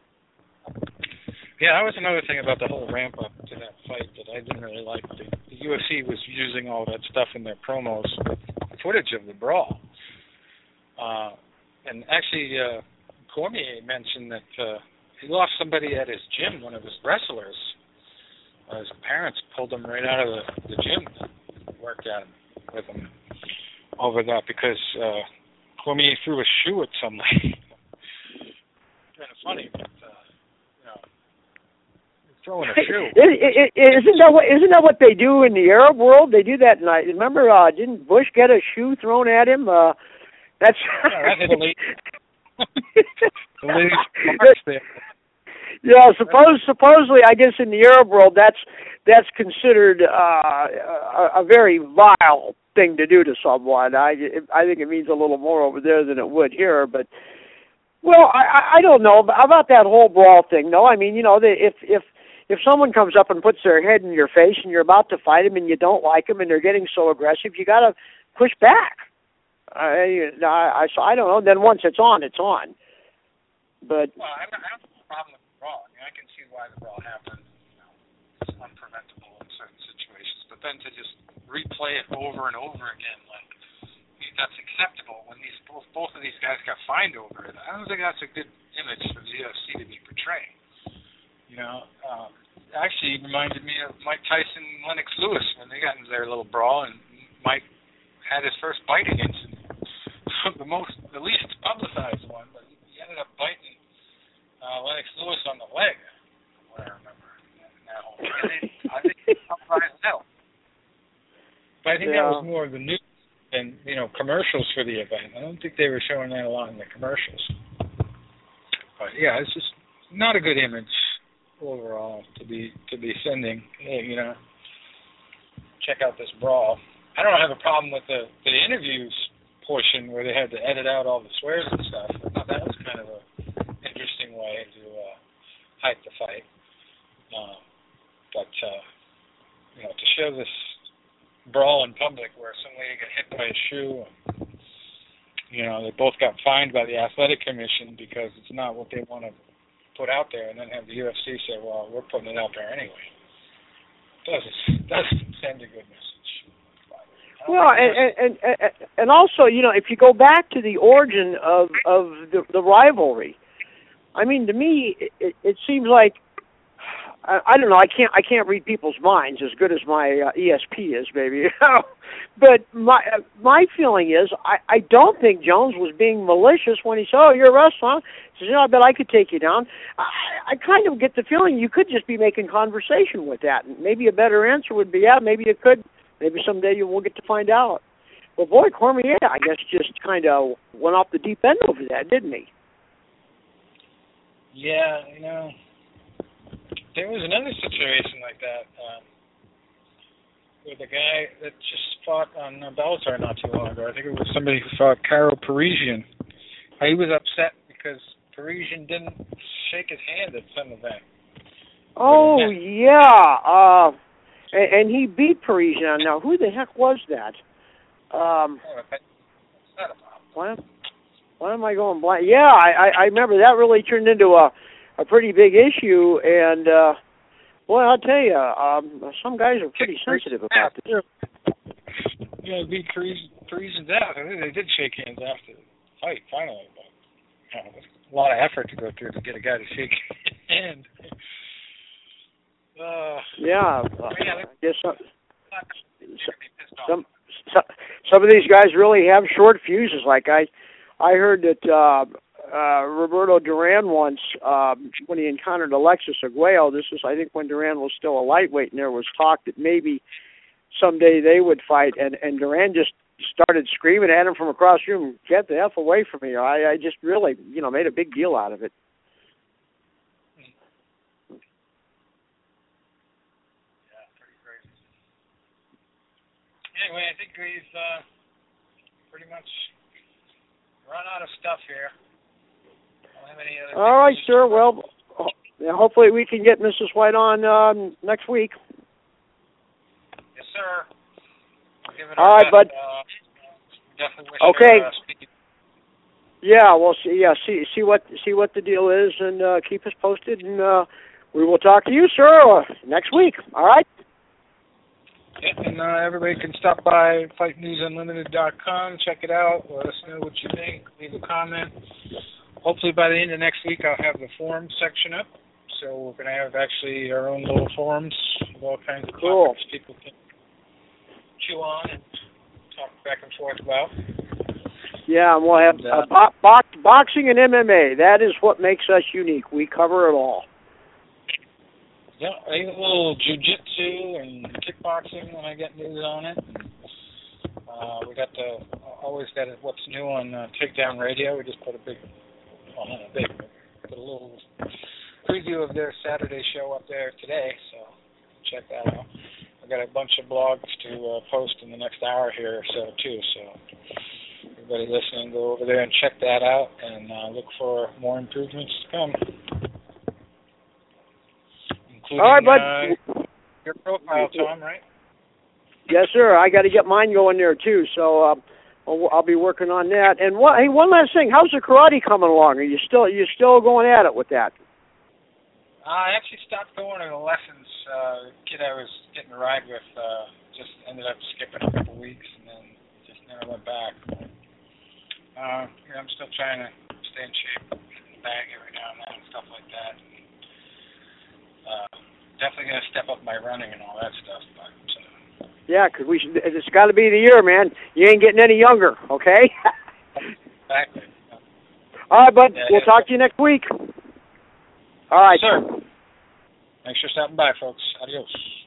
Yeah, that was another thing about the whole ramp up to that fight that I didn't really like. The, the U F C was using all that stuff in their promos with footage of the brawl. Uh, and actually, uh, Cormier mentioned that uh, he lost somebody at his gym, one of his wrestlers. Uh, his parents pulled him right out of the, the gym to work out with him over that because uh, Cormier threw a shoe at somebody. Kind of funny, but uh, you know, throwing a shoe. Isn't that what isn't that what they do in the Arab world? They do that. And I remember, uh, didn't Bush get a shoe thrown at him? Uh, that's yeah, that's elite. Yeah, suppose supposedly, I guess in the Arab world, that's that's considered uh, a, a very vile thing to do to someone. I I think it means a little more over there than it would here, but. Well, I, I don't know about that whole brawl thing, though. I mean, you know, if if if someone comes up and puts their head in your face and you're about to fight them and you don't like them and they're getting so aggressive, you got to push back. I, I, so I don't know. Then once it's on, it's on. But well, I don't have a problem with the brawl. I mean, I can see why the brawl happened. You know, it's unpreventable in certain situations. But then to just replay it over and over again, like. That's acceptable when these both both of these guys got fined over it. I don't think that's a good image for the U F C to be portraying. You know, um, actually it reminded me of Mike Tyson, Lennox Lewis when they got into their little brawl, and Mike had his first biting incident, the most, the least publicized one, but he ended up biting uh, Lennox Lewis on the leg, from what I remember. Now, I think it's publicized now. But I think yeah. that was more of the news. And, you know, commercials for the event. I don't think they were showing that a lot in the commercials. But, yeah, it's just not a good image overall to be to be sending. Hey, you know, check out this brawl. I don't have a problem with the, the interviews portion where they had to edit out all the swears and stuff. I thought that was kind of a interesting way to uh, hype the fight. Uh, but, uh, you know, to show this brawl in public where some lady got hit by a shoe and, you know, they both got fined by the athletic commission because it's not what they want to put out there, and then have the U F C say, well, we're putting it out there anyway. It doesn't, doesn't send a good message. Well, and, and and and also, you know, if you go back to the origin of of the, the rivalry, I mean, to me, it, it seems like I, I don't know. I can't. I can't read people's minds as good as my uh, E S P is, maybe. But my uh, my feeling is, I, I don't think Jones was being malicious when he said, "Oh, you're a wrestler." He says, "You know, I bet I could take you down." I, I kind of get the feeling you could just be making conversation with that, and maybe a better answer would be, "Yeah, maybe you could. Maybe someday you will get to find out." But boy, Cormier, I guess, just kind of went off the deep end over that, didn't he? Yeah, you know. There was another situation like that um, with a guy that just fought on Bellator not too long ago. I think it was somebody who fought Karo Parisian. He was upset because Parisian didn't shake his hand at some event. Oh, yeah. Uh, and, and he beat Parisian. Now, who the heck was that? Um, why, why am I going blank? Yeah, I, I, I remember that really turned into a a pretty big issue, and uh, boy, I'll tell you, um, some guys are pretty sensitive about this. Yeah, beat Parisian's out. I think they did shake hands after the fight, finally, but you know, a lot of effort to go through to get a guy to shake his hand. Uh, yeah, uh, yeah, I guess some, some some of these guys really have short fuses. Like I, I heard that. Uh, Uh, Roberto Duran once, um, when he encountered Alexis Arguello, this was, I think, when Duran was still a lightweight, and there was talk that maybe someday they would fight, and, and Duran just started screaming at him from across the room, "Get the F away from me." I, I just really, you know, made a big deal out of it. Yeah, pretty crazy. Anyway, I think we've uh, pretty much run out of stuff here. Don't have any other All right, sir. Well, hopefully we can get Missus White on um, next week. Yes, sir. Give it All right, best. bud. Uh, definitely wish okay. her, uh, speed. Yeah, we'll see. Yeah, see see what see what the deal is, and uh, keep us posted. And uh, we will talk to you, sir, uh, next week. All right. Yeah, and uh, everybody can stop by fight news unlimited dot com, check it out, let us know what you think, leave a comment. Hopefully by the end of next week I'll have the forum section up, so we're going to have actually our own little forums with all kinds of cool. topics people can chew on and talk back and forth about. Yeah, and we'll have and, uh, uh, bo- bo- boxing and M M A. That is what makes us unique. We cover it all. Yeah, a little jiu-jitsu and kickboxing when I get news on it. Uh, we got the always got a, what's new on uh, Takedown Radio. We just put a big, well, not a big, put a little preview of their Saturday show up there today. So check that out. I got a bunch of blogs to uh, post in the next hour here or so too. So everybody listening, go over there and check that out, and uh, look for more improvements to come. All right, bud. Uh, your profile, Tom, right? Yes, sir. I got to get mine going there too, so uh, I'll, I'll be working on that. And what, hey, one last thing: how's the karate coming along? Are you still you still going at it with that? I actually stopped going to the lessons. Uh, the kid I was getting a ride with uh, just ended up skipping a couple weeks, and then just never went back. Uh, yeah, I'm still trying to stay in shape, bag every now and then, and stuff like that. Uh, definitely going to step up my running and all that stuff. But, uh, yeah, because we should, it's got to be the year, man. You ain't getting any younger, okay? Exactly. All right, bud. Yeah, we'll yeah. talk to you next week. All right. Sir. Thanks for stopping by, folks. Adios.